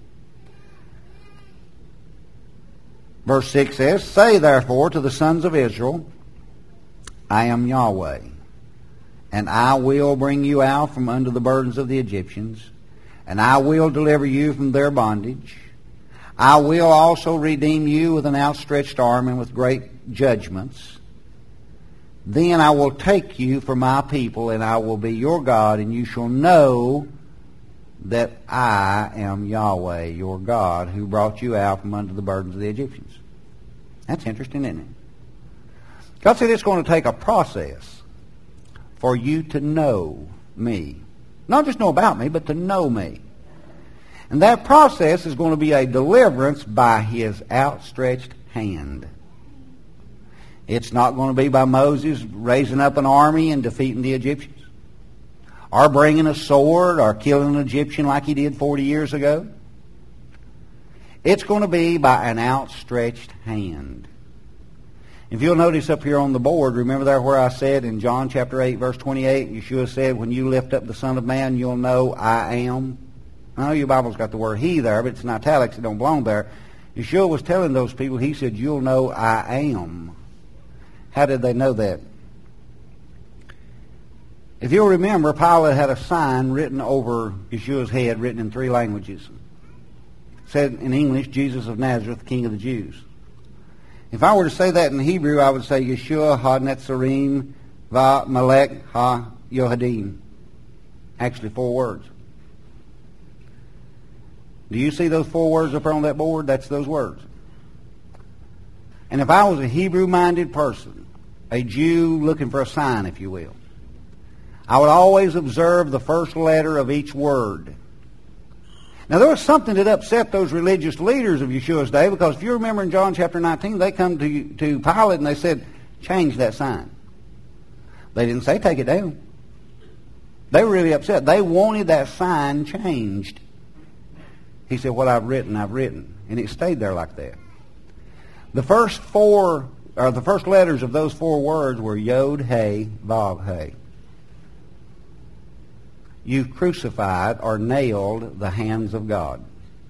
Verse six says, Say therefore to the sons of Israel, I am Yahweh, and I will bring you out from under the burdens of the Egyptians, and I will deliver you from their bondage. I will also redeem you with an outstretched arm and with great judgments. Then I will take you for my people, and I will be your God, and you shall know that I am Yahweh, your God, who brought you out from under the burdens of the Egyptians. That's interesting, isn't it? God said it's going to take a process for you to know me. Not just know about me, but to know me. And that process is going to be a deliverance by his outstretched hand. It's not going to be by Moses raising up an army and defeating the Egyptians, or bringing a sword, or killing an Egyptian like he did forty years ago. It's going to be by an outstretched hand. If you'll notice up here on the board, remember there where I said in John chapter eight, verse twenty-eight, Yeshua said, when you lift up the Son of Man, you'll know I am. I know your Bible's got the word he there, but it's in italics, it don't belong there. Yeshua was telling those people, he said, you'll know I am. How did they know that? If you'll remember, Pilate had a sign written over Yeshua's head, written in three languages. It said in English, Jesus of Nazareth, King of the Jews. If I were to say that in Hebrew, I would say Yeshua ha-Netzarim va Melech ha-Yohadim. Actually, four words. Do you see those four words up on that board? That's those words. And if I was a Hebrew-minded person, a Jew looking for a sign, if you will, I would always observe the first letter of each word. Now, there was something that upset those religious leaders of Yeshua's day, because if you remember in John chapter nineteen, they come to, to Pilate and they said, change that sign. They didn't say take it down. They were really upset. They wanted that sign changed. He said, what I've written, I've written. And it stayed there like that. The first four, or the first letters of those four words were Yod, He, Vav, He. You crucified or nailed the hands of God.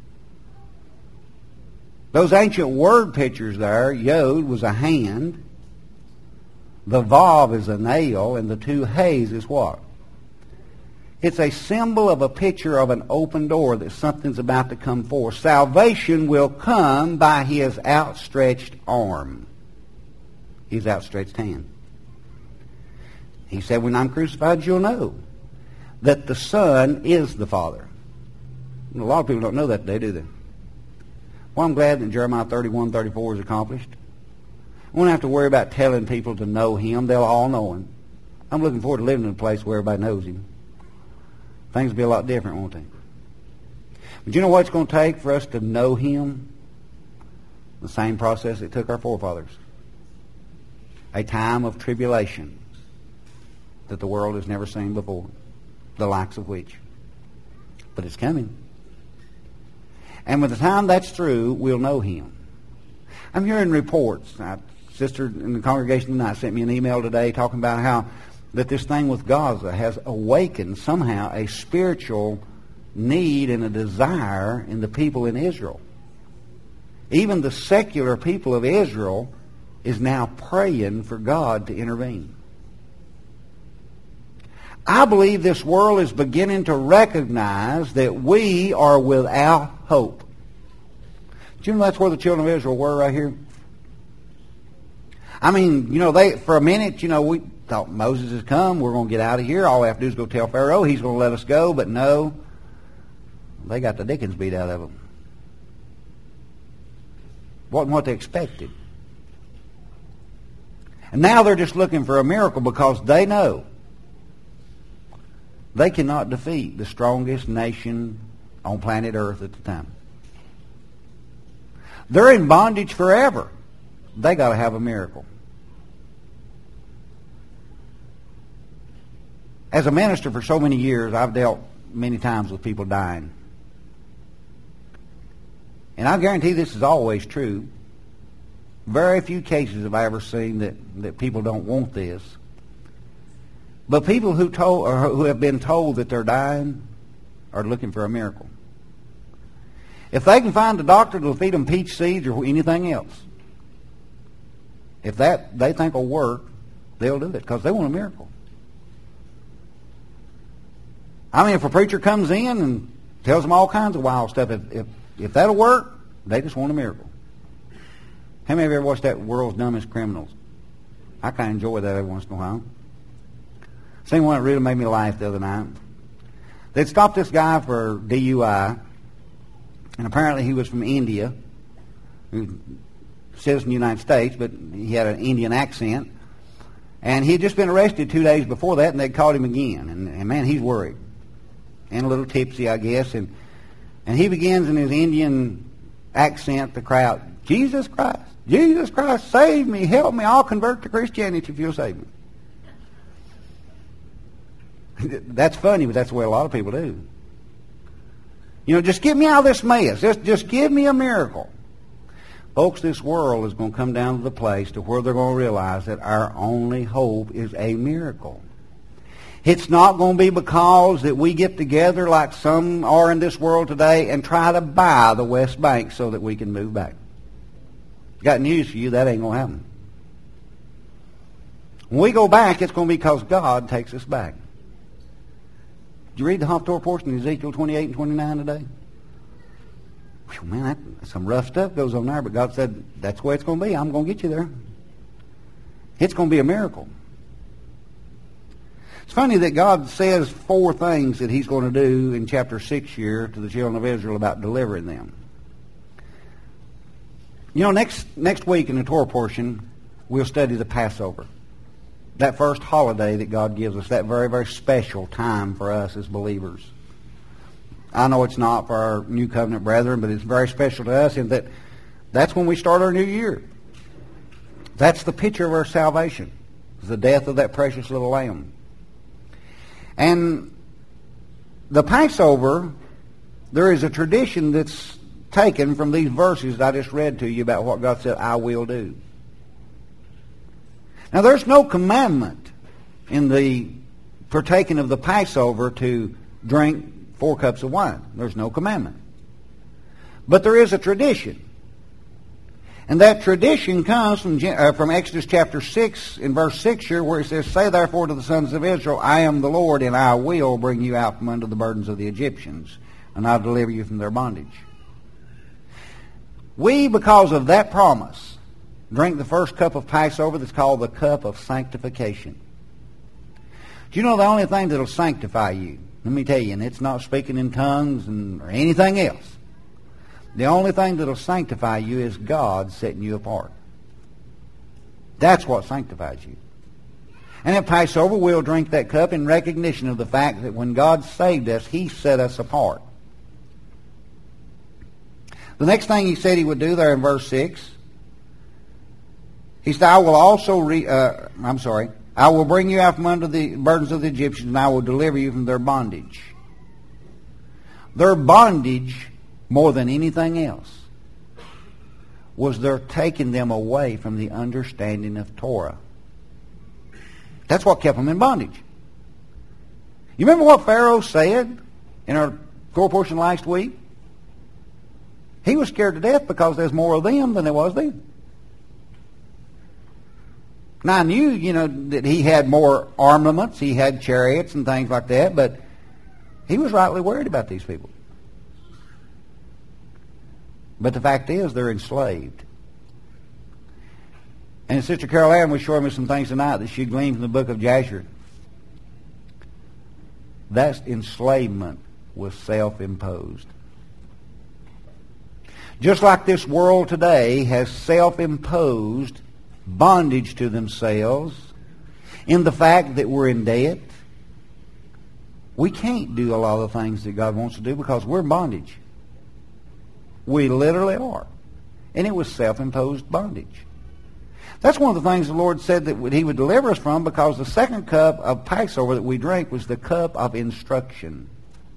Those ancient word pictures there, Yod was a hand, the Vav is a nail, and the two He's is what? It's a symbol of a picture of an open door that something's about to come forth. Salvation will come by His outstretched arm, His outstretched hand. He said, when I'm crucified, you'll know that the Son is the Father. And a lot of people don't know that today, do they? Well, I'm glad that Jeremiah thirty-one thirty-four is accomplished. I won't have to worry about telling people to know Him. They'll all know Him. I'm looking forward to living in a place where everybody knows Him. Things will be a lot different, won't they? But you know what it's going to take for us to know Him? The same process it took our forefathers. A time of tribulation that the world has never seen before, the likes of which. But it's coming. And by the time that's through, we'll know Him. I'm hearing reports. A sister in the congregation tonight sent me an email today talking about how that this thing with Gaza has awakened somehow a spiritual need and a desire in the people in Israel. Even the secular people of Israel is now praying for God to intervene. I believe this world is beginning to recognize that we are without hope. Do you know that's where the children of Israel were right here? I mean, you know, they for a minute, you know, we thought Moses has come, we're going to get out of here. All we have to do is go tell Pharaoh, he's going to let us go. But no, they got the dickens beat out of them. Wasn't what they expected. And now they're just looking for a miracle because they know they cannot defeat the strongest nation on planet Earth at the time. They're in bondage forever. They got to have a miracle. As a minister for so many years, I've dealt many times with people dying. And I guarantee this is always true. Very few cases have I ever seen that, that people don't want this. But people who told or who have been told that they're dying are looking for a miracle. If they can find a doctor that'll feed them peach seeds or anything else, if that they think will work, they'll do it because they want a miracle. I mean, if a preacher comes in and tells them all kinds of wild stuff, if if, if that'll work, they just want a miracle. How many of you ever watched that World's Dumbest Criminals? I kind of enjoy that every once in a while. Same one that really made me laugh the other night. They'd stopped this guy for D U I, and apparently he was from India, citizen of the United States, but he had an Indian accent. And he had just been arrested two days before that, and they'd caught him again. And, and man, he's worried. And a little tipsy, I guess. And, and he begins in his Indian accent to cry out, Jesus Christ, Jesus Christ, save me, help me, I'll convert to Christianity if you'll save me. That's funny, but that's the way a lot of people do. You know, just get me out of this mess. Just, just give me a miracle. Folks, this world is going to come down to the place to where they're going to realize that our only hope is a miracle. It's not going to be because that we get together like some are in this world today and try to buy the West Bank so that we can move back. Got news for you, that ain't going to happen. When we go back, it's going to be because God takes us back. Did you read the Haftorah portion of Ezekiel twenty-eight and twenty-nine today? Whew, man, that, some rough stuff goes on there, but God said, that's the way it's going to be. I'm going to get you there. It's going to be a miracle. It's funny that God says four things that he's going to do in chapter six here to the children of Israel about delivering them. You know, next next week in the Torah portion, we'll study the Passover. That first holiday that God gives us, that very, very special time for us as believers. I know it's not for our New Covenant brethren, but it's very special to us in that that's when we start our new year. That's the picture of our salvation, the death of that precious little lamb. And the Passover, there is a tradition that's taken from these verses that I just read to you about what God said, I will do. Now, there's no commandment in the partaking of the Passover to drink four cups of wine. There's no commandment. But there is a tradition. And that tradition comes from, uh, from Exodus chapter six, in verse six here, where it says, Say therefore to the sons of Israel, I am the Lord, and I will bring you out from under the burdens of the Egyptians, and I'll deliver you from their bondage. We, because of that promise, drink the first cup of Passover that's called the cup of sanctification. Do you know the only thing that'll sanctify you? Let me tell you, and it's not speaking in tongues and or anything else. The only thing that'll sanctify you is God setting you apart. That's what sanctifies you. And at Passover, we'll drink that cup in recognition of the fact that when God saved us, he set us apart. The next thing he said he would do there in verse six, he said, I will also, re, uh, I'm sorry, I will bring you out from under the burdens of the Egyptians, and I will deliver you from their bondage. Their bondage, more than anything else, was their taking them away from the understanding of Torah. That's what kept them in bondage. You remember what Pharaoh said in our Torah portion last week? He was scared to death because there's more of them than there was them. Now, I knew, you know, that he had more armaments, he had chariots and things like that, but he was rightly worried about these people. But the fact is, they're enslaved. And Sister Carol Ann was showing me some things tonight that she gleaned from the book of Jasher. That enslavement was self-imposed. Just like this world today has self-imposed bondage to themselves in the fact that we're in debt. We can't do a lot of the things that God wants to do because we're in bondage. We literally are. And it was self-imposed bondage. That's one of the things the Lord said that he would deliver us from, because the second cup of Passover that we drank was the cup of instruction.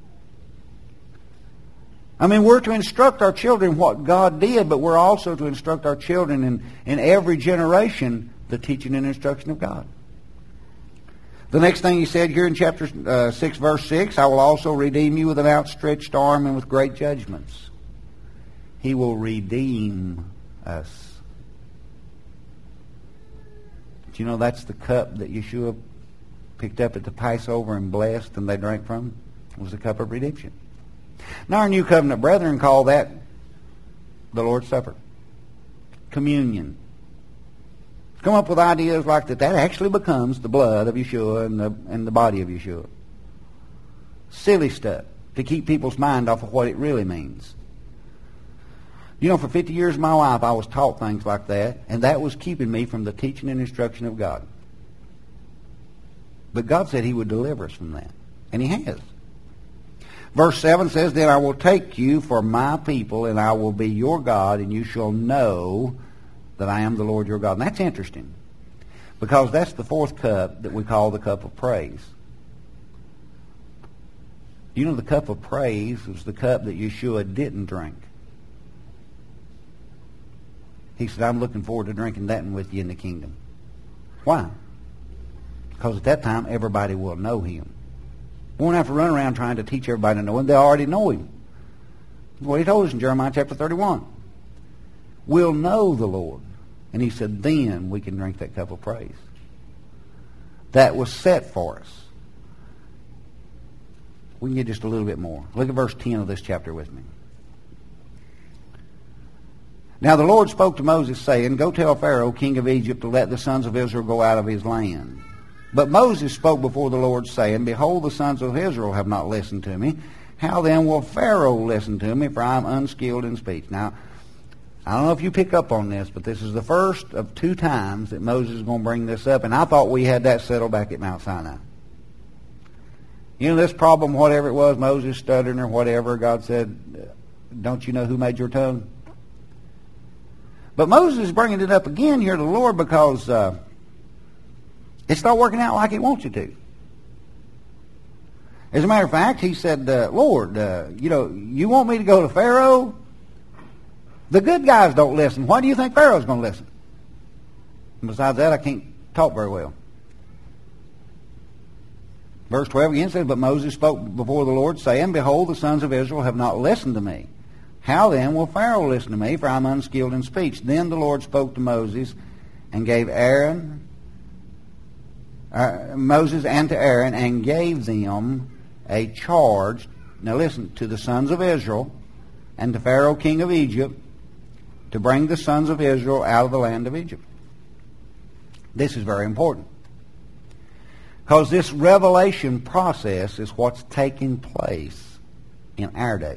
I mean, we're to instruct our children what God did, but we're also to instruct our children in, in every generation the teaching and instruction of God. The next thing he said here in chapter uh, six, verse six, I will also redeem you with an outstretched arm and with great judgments. He will redeem us. Do you know that's the cup that Yeshua picked up at the Passover and blessed and they drank from? It was the cup of redemption. Now our New Covenant brethren call that the Lord's Supper. Communion. Come up with ideas like that. That actually becomes the blood of Yeshua and the, and the body of Yeshua. Silly stuff to keep people's mind off of what it really means. You know, for fifty years of my life, I was taught things like that, and that was keeping me from the teaching and instruction of God. But God said he would deliver us from that, and he has. Verse seven says, Then I will take you for my people, and I will be your God, and you shall know that I am the Lord your God. And that's interesting, because that's the fourth cup that we call the cup of praise. You know, the cup of praise was the cup that Yeshua didn't drink. He said, I'm looking forward to drinking that one with you in the kingdom. Why? Because at that time, everybody will know him. We won't have to run around trying to teach everybody to know him. They already know him. That's what he told us in Jeremiah chapter thirty-one. We'll know the Lord. And he said, then we can drink that cup of praise. That was set for us. We can get just a little bit more. Look at verse ten of this chapter with me. Now the Lord spoke to Moses, saying, Go tell Pharaoh, king of Egypt, to let the sons of Israel go out of his land. But Moses spoke before the Lord, saying, Behold, the sons of Israel have not listened to me. How then will Pharaoh listen to me, for I am unskilled in speech? Now, I don't know if you pick up on this, but this is the first of two times that Moses is going to bring this up, and I thought we had that settled back at Mount Sinai. You know, this problem, whatever it was, Moses stuttering or whatever, God said, don't you know who made your tongue? But Moses is bringing it up again here to the Lord because uh, it's not working out like he wants it to. As a matter of fact, he said, uh, Lord, uh, you know, you want me to go to Pharaoh? The good guys don't listen. Why do you think Pharaoh's going to listen? And besides that, I can't talk very well. Verse twelve again says, But Moses spoke before the Lord, saying, Behold, the sons of Israel have not listened to me. How then will Pharaoh listen to me, for I am unskilled in speech? Then the Lord spoke to Moses and gave Aaron, uh, Moses and to Aaron, and gave them a charge, now listen, to the sons of Israel and to Pharaoh king of Egypt, to bring the sons of Israel out of the land of Egypt. This is very important, because this revelation process is what's taking place in our day.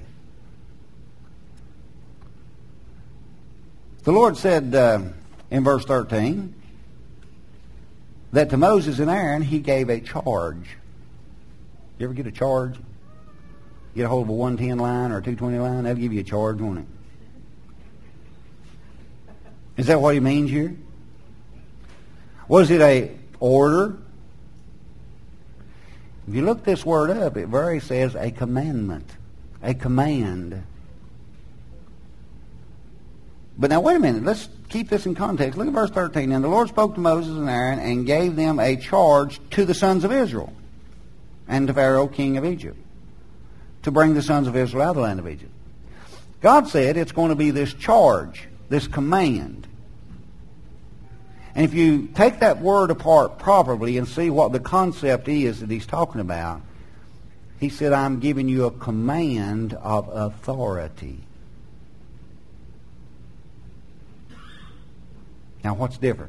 The Lord said uh, in verse thirteen that to Moses and Aaron he gave a charge. You ever get a charge? Get a hold of a one ten line or a two twenty line, that'll give you a charge, won't it? Is that what he means here? Was it a order? If you look this word up, it very says a commandment, a command. But now wait a minute, let's keep this in context. Look at verse thirteen. And the Lord spoke to Moses and Aaron and gave them a charge to the sons of Israel and to Pharaoh king of Egypt to bring the sons of Israel out of the land of Egypt. God said it's going to be this charge, this command. And if you take that word apart properly and see what the concept is that he's talking about, he said, I'm giving you a command of authority. Now, what's different?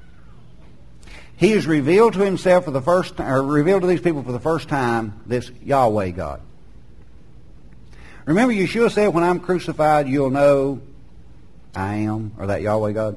He has revealed to himself for the first time, or revealed to these people for the first time, this Yahweh God. Remember, Yeshua said, when I'm crucified, you'll know I am, or that Yahweh God.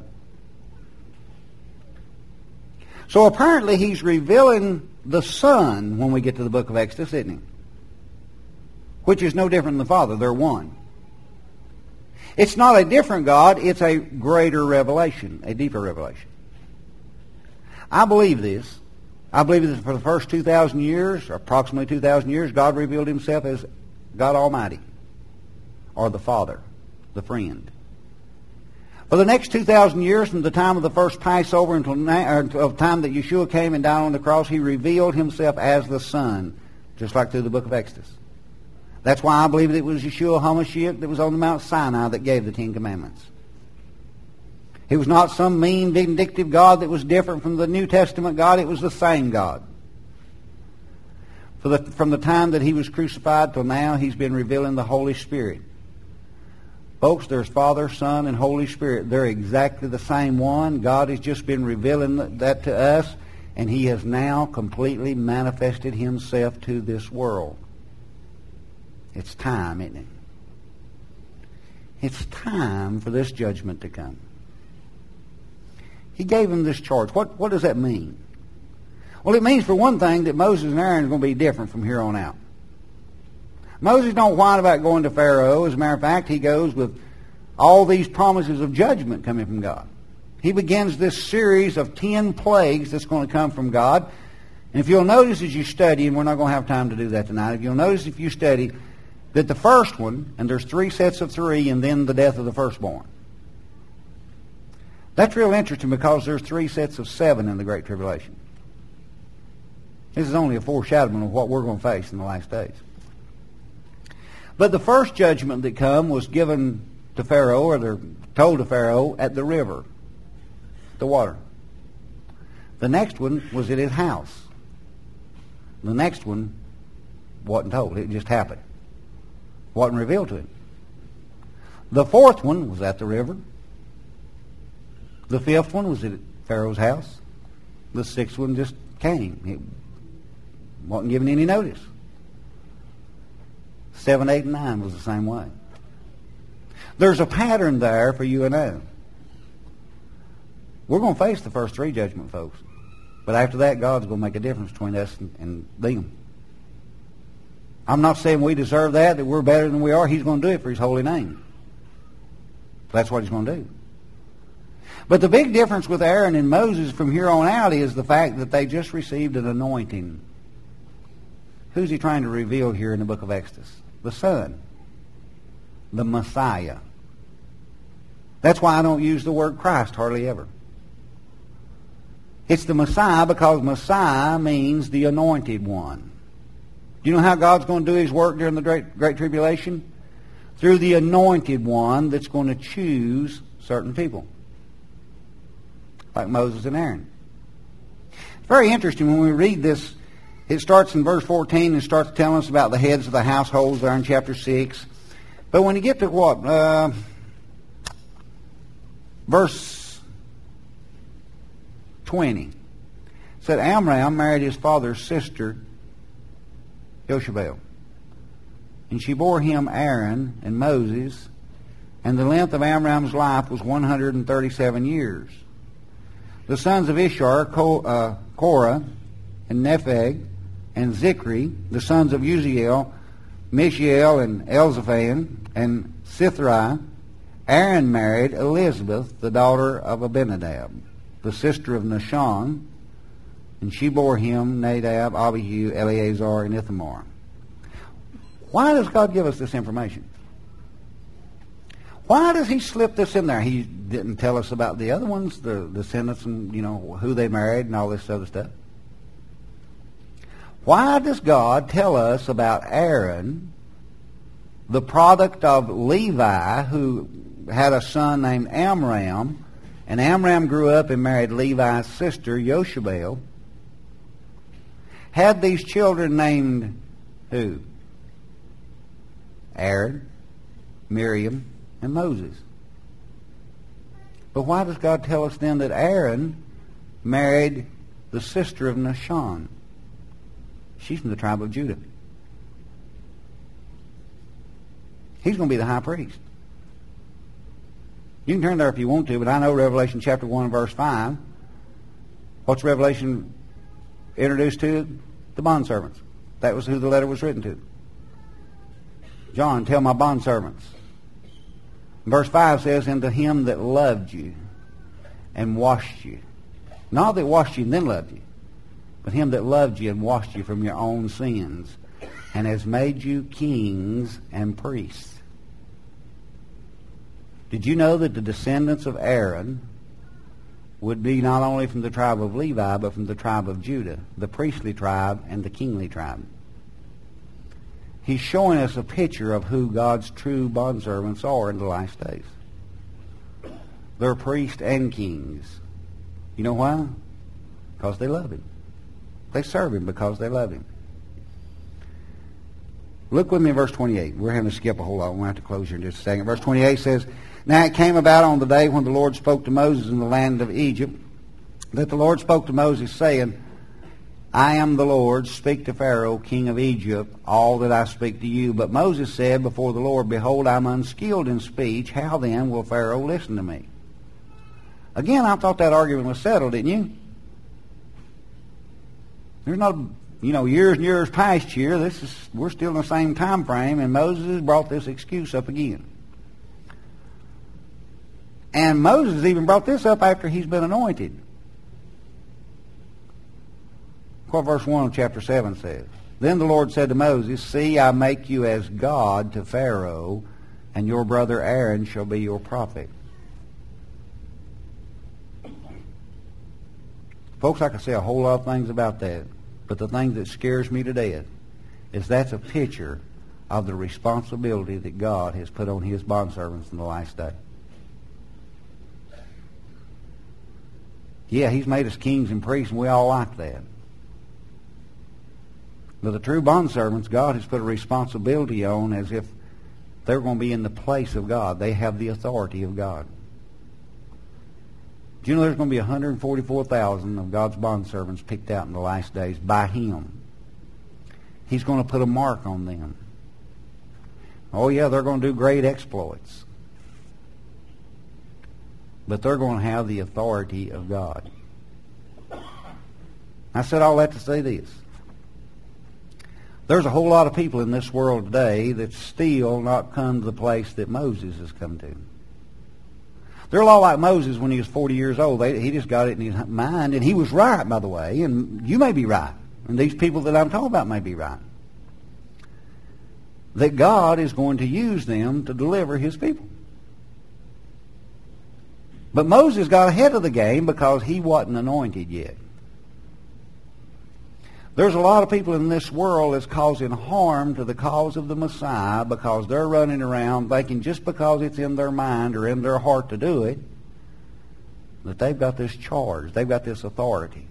So apparently he's revealing the Son when we get to the book of Exodus, isn't he? Which is no different than the Father. They're one. It's not a different God, it's a greater revelation, a deeper revelation. I believe this. I believe that for the first two thousand years, or approximately two thousand years, God revealed himself as God Almighty, or the Father, the friend. For the next two thousand years, from the time of the first Passover until now, or until the time that Yeshua came and died on the cross, he revealed himself as the Son, just like through the book of Exodus. That's why I believe that it was Yeshua HaMashiach that was on the Mount Sinai that gave the Ten Commandments. He was not some mean, vindictive God that was different from the New Testament God. It was the same God. For the, from the time that he was crucified till now, he's been revealing the Holy Spirit. Folks, there's Father, Son, and Holy Spirit. They're exactly the same one. God has just been revealing that to us, and he has now completely manifested himself to this world. It's time, isn't it? It's time for this judgment to come. He gave him this charge. What, what does that mean? Well, it means, for one thing, that Moses and Aaron are going to be different from here on out. Moses don't whine about going to Pharaoh. As a matter of fact, he goes with all these promises of judgment coming from God. He begins this series of ten plagues that's going to come from God. And if you'll notice as you study, and we're not going to have time to do that tonight, if you'll notice if you study, that the first one, and there's three sets of three, and then the death of the firstborn. That's real interesting because there's three sets of seven in the Great Tribulation. This is only a foreshadowing of what we're going to face in the last days. But the first judgment that come was given to Pharaoh, or they're told to Pharaoh, at the river, the water. The next one was at his house. The next one wasn't told. It just happened. Wasn't revealed to him. The fourth one was at the river. The fifth one was at Pharaoh's house. The sixth one just came. It wasn't given any notice. Seven, eight, and nine was the same way. There's a pattern there for you and I. We're going to face the first three judgment, folks. But after that, God's going to make a difference between us and, and them. I'm not saying we deserve that, that we're better than we are. He's going to do it for His holy name. That's what He's going to do. But the big difference with Aaron and Moses from here on out is the fact that they just received an anointing. Who's He trying to reveal here in the book of Exodus? The Son. The Messiah. That's why I don't use the word Christ hardly ever. It's the Messiah because Messiah means the anointed one. Do you know how God's going to do His work during the Great, Great Tribulation? Through the anointed one that's going to choose certain people. Like Moses and Aaron. It's very interesting when we read this. It starts in verse fourteen and starts telling us about the heads of the households there in chapter six. But when you get to what? Uh, verse twenty. It said, Amram married his father's sister, Jochebed. And she bore him Aaron and Moses. And the length of Amram's life was one hundred thirty-seven years. The sons of Ishar, uh, Korah, and Nepheg, and Zikri, the sons of Uziel, Mishael, and Elzaphan, and Sithri. Aaron married Elizabeth, the daughter of Abinadab, the sister of Nahshon, and she bore him Nadab, Abihu, Eleazar, and Ithamar. Why does God give us this information? Why does He slip this in there? He didn't tell us about the other ones, the descendants, and you know who they married and all this other stuff. Why does God tell us about Aaron, the product of Levi, who had a son named Amram, and Amram grew up and married Levi's sister, Jochebed, had these children named who? Aaron, Miriam, and Moses. But why does God tell us then that Aaron married the sister of Nahshon? She's from the tribe of Judah. He's going to be the high priest. You can turn there if you want to, but I know Revelation chapter one, verse five. What's Revelation introduced to? The bondservants. That was who the letter was written to. John, tell my bondservants. Verse five says, and to him that loved you and washed you. Not that washed you and then loved you, but him that loved you and washed you from your own sins and has made you kings and priests. Did you know that the descendants of Aaron would be not only from the tribe of Levi, but from the tribe of Judah, the priestly tribe and the kingly tribe? He's showing us a picture of who God's true bondservants are in the last days. They're priests and kings. You know why? Because they love Him. They serve Him because they love Him. Look with me in verse twenty-eight. We're having to skip a whole lot. We'll have to close here in just a second. Verse twenty-eight says, now it came about on the day when the Lord spoke to Moses in the land of Egypt, that the Lord spoke to Moses, saying, I am the Lord, speak to Pharaoh, king of Egypt, all that I speak to you. But Moses said before the Lord, behold, I'm unskilled in speech. How then will Pharaoh listen to me? Again, I thought that argument was settled, didn't you? There's not, you know, years and years past here. This is, we're still in the same time frame, and Moses has brought this excuse up again. And Moses even brought this up after he's been anointed. What verse one of chapter seven says. Then the Lord said to Moses, see, I make you as God to Pharaoh, and your brother Aaron shall be your prophet. Folks, I could say a whole lot of things about that, but the thing that scares me to death is that's a picture of the responsibility that God has put on His bondservants in the last day. Yeah, He's made us kings and priests, and we all like that. But the true bondservants, God has put a responsibility on as if they're going to be in the place of God. They have the authority of God. Do you know there's going to be one hundred forty-four thousand of God's bondservants picked out in the last days by Him? He's going to put a mark on them. Oh yeah, they're going to do great exploits. But they're going to have the authority of God. I said all that to say this. There's a whole lot of people in this world today that still not come to the place that Moses has come to. They're a lot like Moses when he was forty years old. They, he just got it in his mind, and he was right, by the way, and you may be right, and these people that I'm talking about may be right, that God is going to use them to deliver His people. But Moses got ahead of the game because he wasn't anointed yet. There's a lot of people in this world that's causing harm to the cause of the Messiah because they're running around thinking just because it's in their mind or in their heart to do it, that they've got this charge, they've got this authority.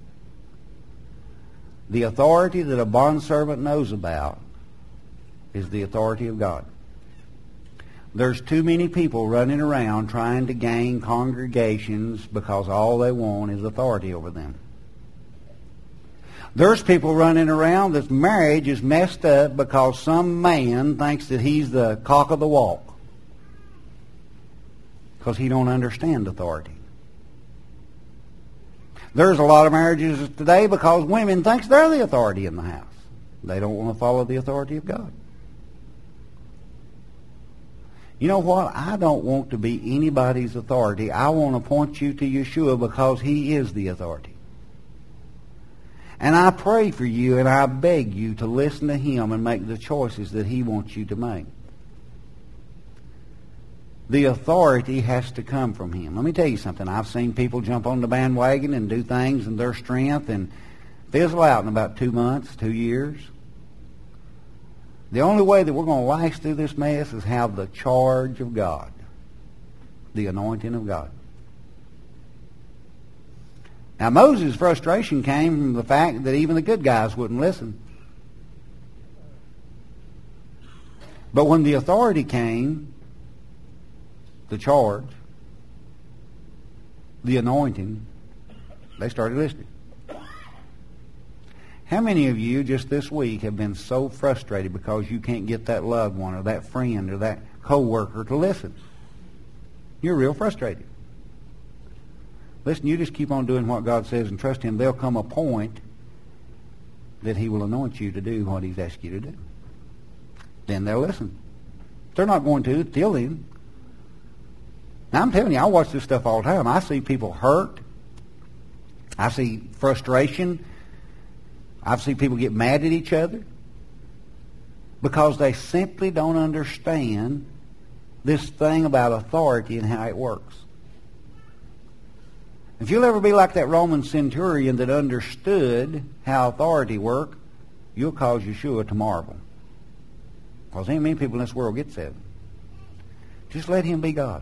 The authority that a bondservant knows about is the authority of God. There's too many people running around trying to gain congregations because all they want is authority over them. There's people running around that's marriage is messed up because some man thinks that he's the cock of the walk because he don't understand authority. There's a lot of marriages today because women think they're the authority in the house. They don't want to follow the authority of God. You know what? I don't want to be anybody's authority. I want to point you to Yeshua because He is the authority. And I pray for you and I beg you to listen to Him and make the choices that He wants you to make. The authority has to come from Him. Let me tell you something. I've seen people jump on the bandwagon and do things in their strength and fizzle out in about two months, two years. The only way that we're going to last through this mess is have the charge of God, the anointing of God. Now, Moses' frustration came from the fact that even the good guys wouldn't listen. But when the authority came, the charge, the anointing, they started listening. How many of you just this week have been so frustrated because you can't get that loved one or that friend or that co-worker to listen? You're real frustrated. Listen, you just keep on doing what God says and trust Him. There'll come a point that He will anoint you to do what He's asked you to do. Then they'll listen. They're not going to till then. Now, I'm telling you, I watch this stuff all the time. I see people hurt. I see frustration. I see people get mad at each other because they simply don't understand this thing about authority and how it works. If you'll ever be like that Roman centurion that understood how authority worked, you'll cause Yeshua to marvel. Because ain't many people in this world get that. Just let Him be God.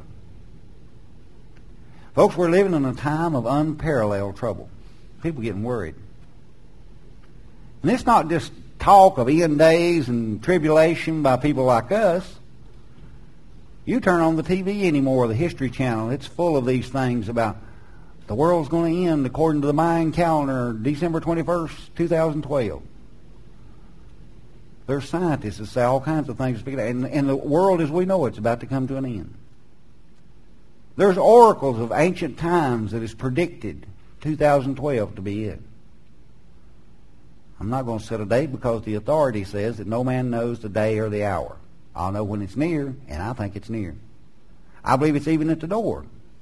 Folks, we're living in a time of unparalleled trouble. People getting worried. And it's not just talk of end days and tribulation by people like us. You turn on the T V anymore, the History Channel, it's full of these things about the world's going to end according to the Mayan calendar, December twenty-first, two thousand twelve. There's scientists that say all kinds of things. And, and the world as we know it's about to come to an end. There's oracles of ancient times that is predicted two thousand twelve to be it. I'm not going to set a date because the authority says that no man knows the day or the hour. I'll know when it's near, and I think it's near. I believe it's even at the door.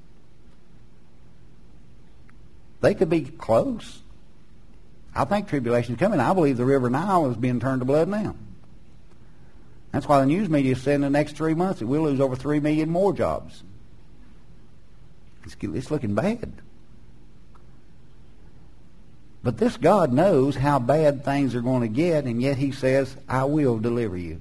They could be close. I think tribulation is coming. I believe the River Nile is being turned to blood now. That's why the news media is saying in the next three months that we'll lose over three million more jobs. It's, it's looking bad. But this God knows how bad things are going to get, and yet He says, I will deliver you.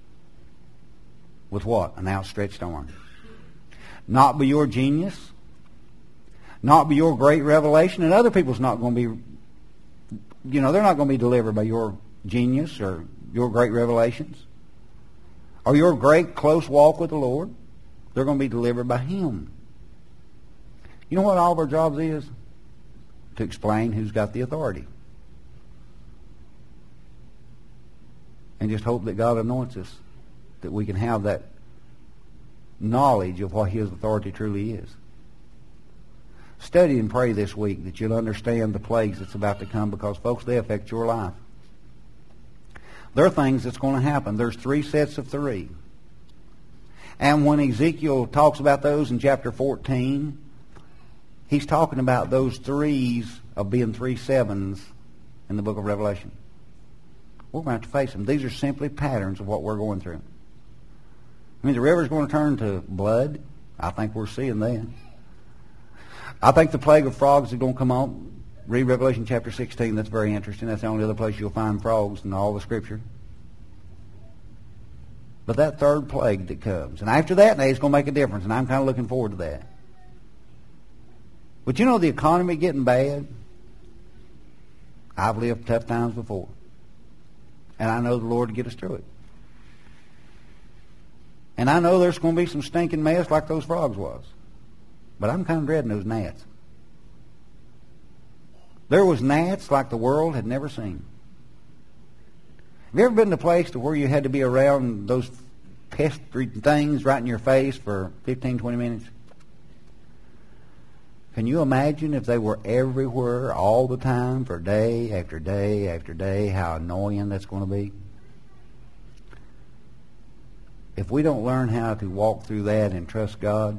With what? An outstretched arm. Not by your genius, not by your great revelation, and other people's not going to be, you know, they're not going to be delivered by your genius or your great revelations or your great close walk with the Lord. They're going to be delivered by Him. You know what all of our jobs is? To explain who's got the authority. And just hope that God anoints us, that we can have that knowledge of what His authority truly is. Study and pray this week that you'll understand the plagues that's about to come, because, folks, they affect your life. There are things that's going to happen. There's three sets of three. And when Ezekiel talks about those in chapter fourteen, he's talking about those threes of being three sevens in the book of Revelation. We're going to have to face them. These are simply patterns of what we're going through. I mean, the river's going to turn to blood. I think we're seeing that. I think the plague of frogs is going to come on. Read Revelation chapter sixteen. That's very interesting. That's the only other place you'll find frogs in all the Scripture. But that third plague that comes, and after that, it's going to make a difference, and I'm kind of looking forward to that. But you know the economy getting bad? I've lived tough times before. And I know the Lord will get us through it. And I know there's going to be some stinking mess like those frogs was. But I'm kind of dreading those gnats. There was gnats like the world had never seen. Have you ever been to a place to where you had to be around those pestry things right in your face for fifteen, twenty minutes? Can you imagine if they were everywhere all the time for day after day after day, how annoying that's going to be? If we don't learn how to walk through that and trust God,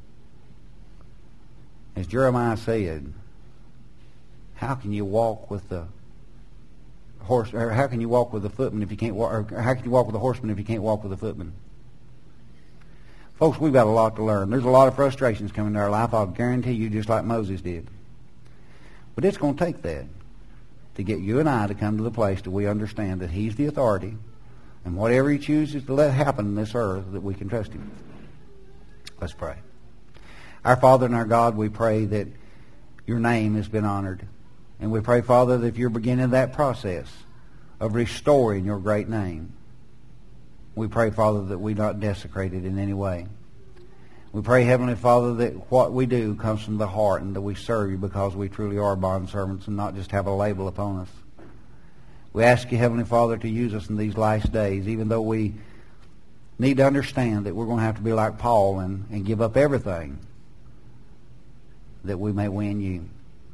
as Jeremiah said, how can you walk with the horse, or how can you walk with the footman if you can't walk, or how can you walk with the horseman if you can't walk with the footman? Folks, we've got a lot to learn. There's a lot of frustrations coming into our life, I'll guarantee you, just like Moses did. But it's going to take that to get you and I to come to the place that we understand that He's the authority, and whatever He chooses to let happen in this earth, that we can trust Him. Let's pray. Our Father and our God, we pray that Your name has been honored. And we pray, Father, that if You're beginning that process of restoring Your great name, we pray, Father, that we not desecrate it in any way. We pray, Heavenly Father, that what we do comes from the heart, and that we serve You because we truly are bondservants and not just have a label upon us. We ask You, Heavenly Father, to use us in these last days, even though we need to understand that we're going to have to be like Paul and, and give up everything that we may win You.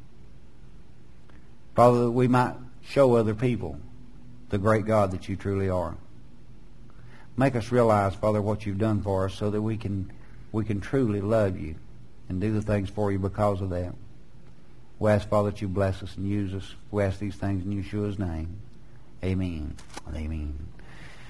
Father, that we might show other people the great God that You truly are. Make us realize, Father, what You've done for us so that we can we can truly love You and do the things for You because of that. We ask, Father, that You bless us and use us. We ask these things in Yeshua's name. Amen. Amen.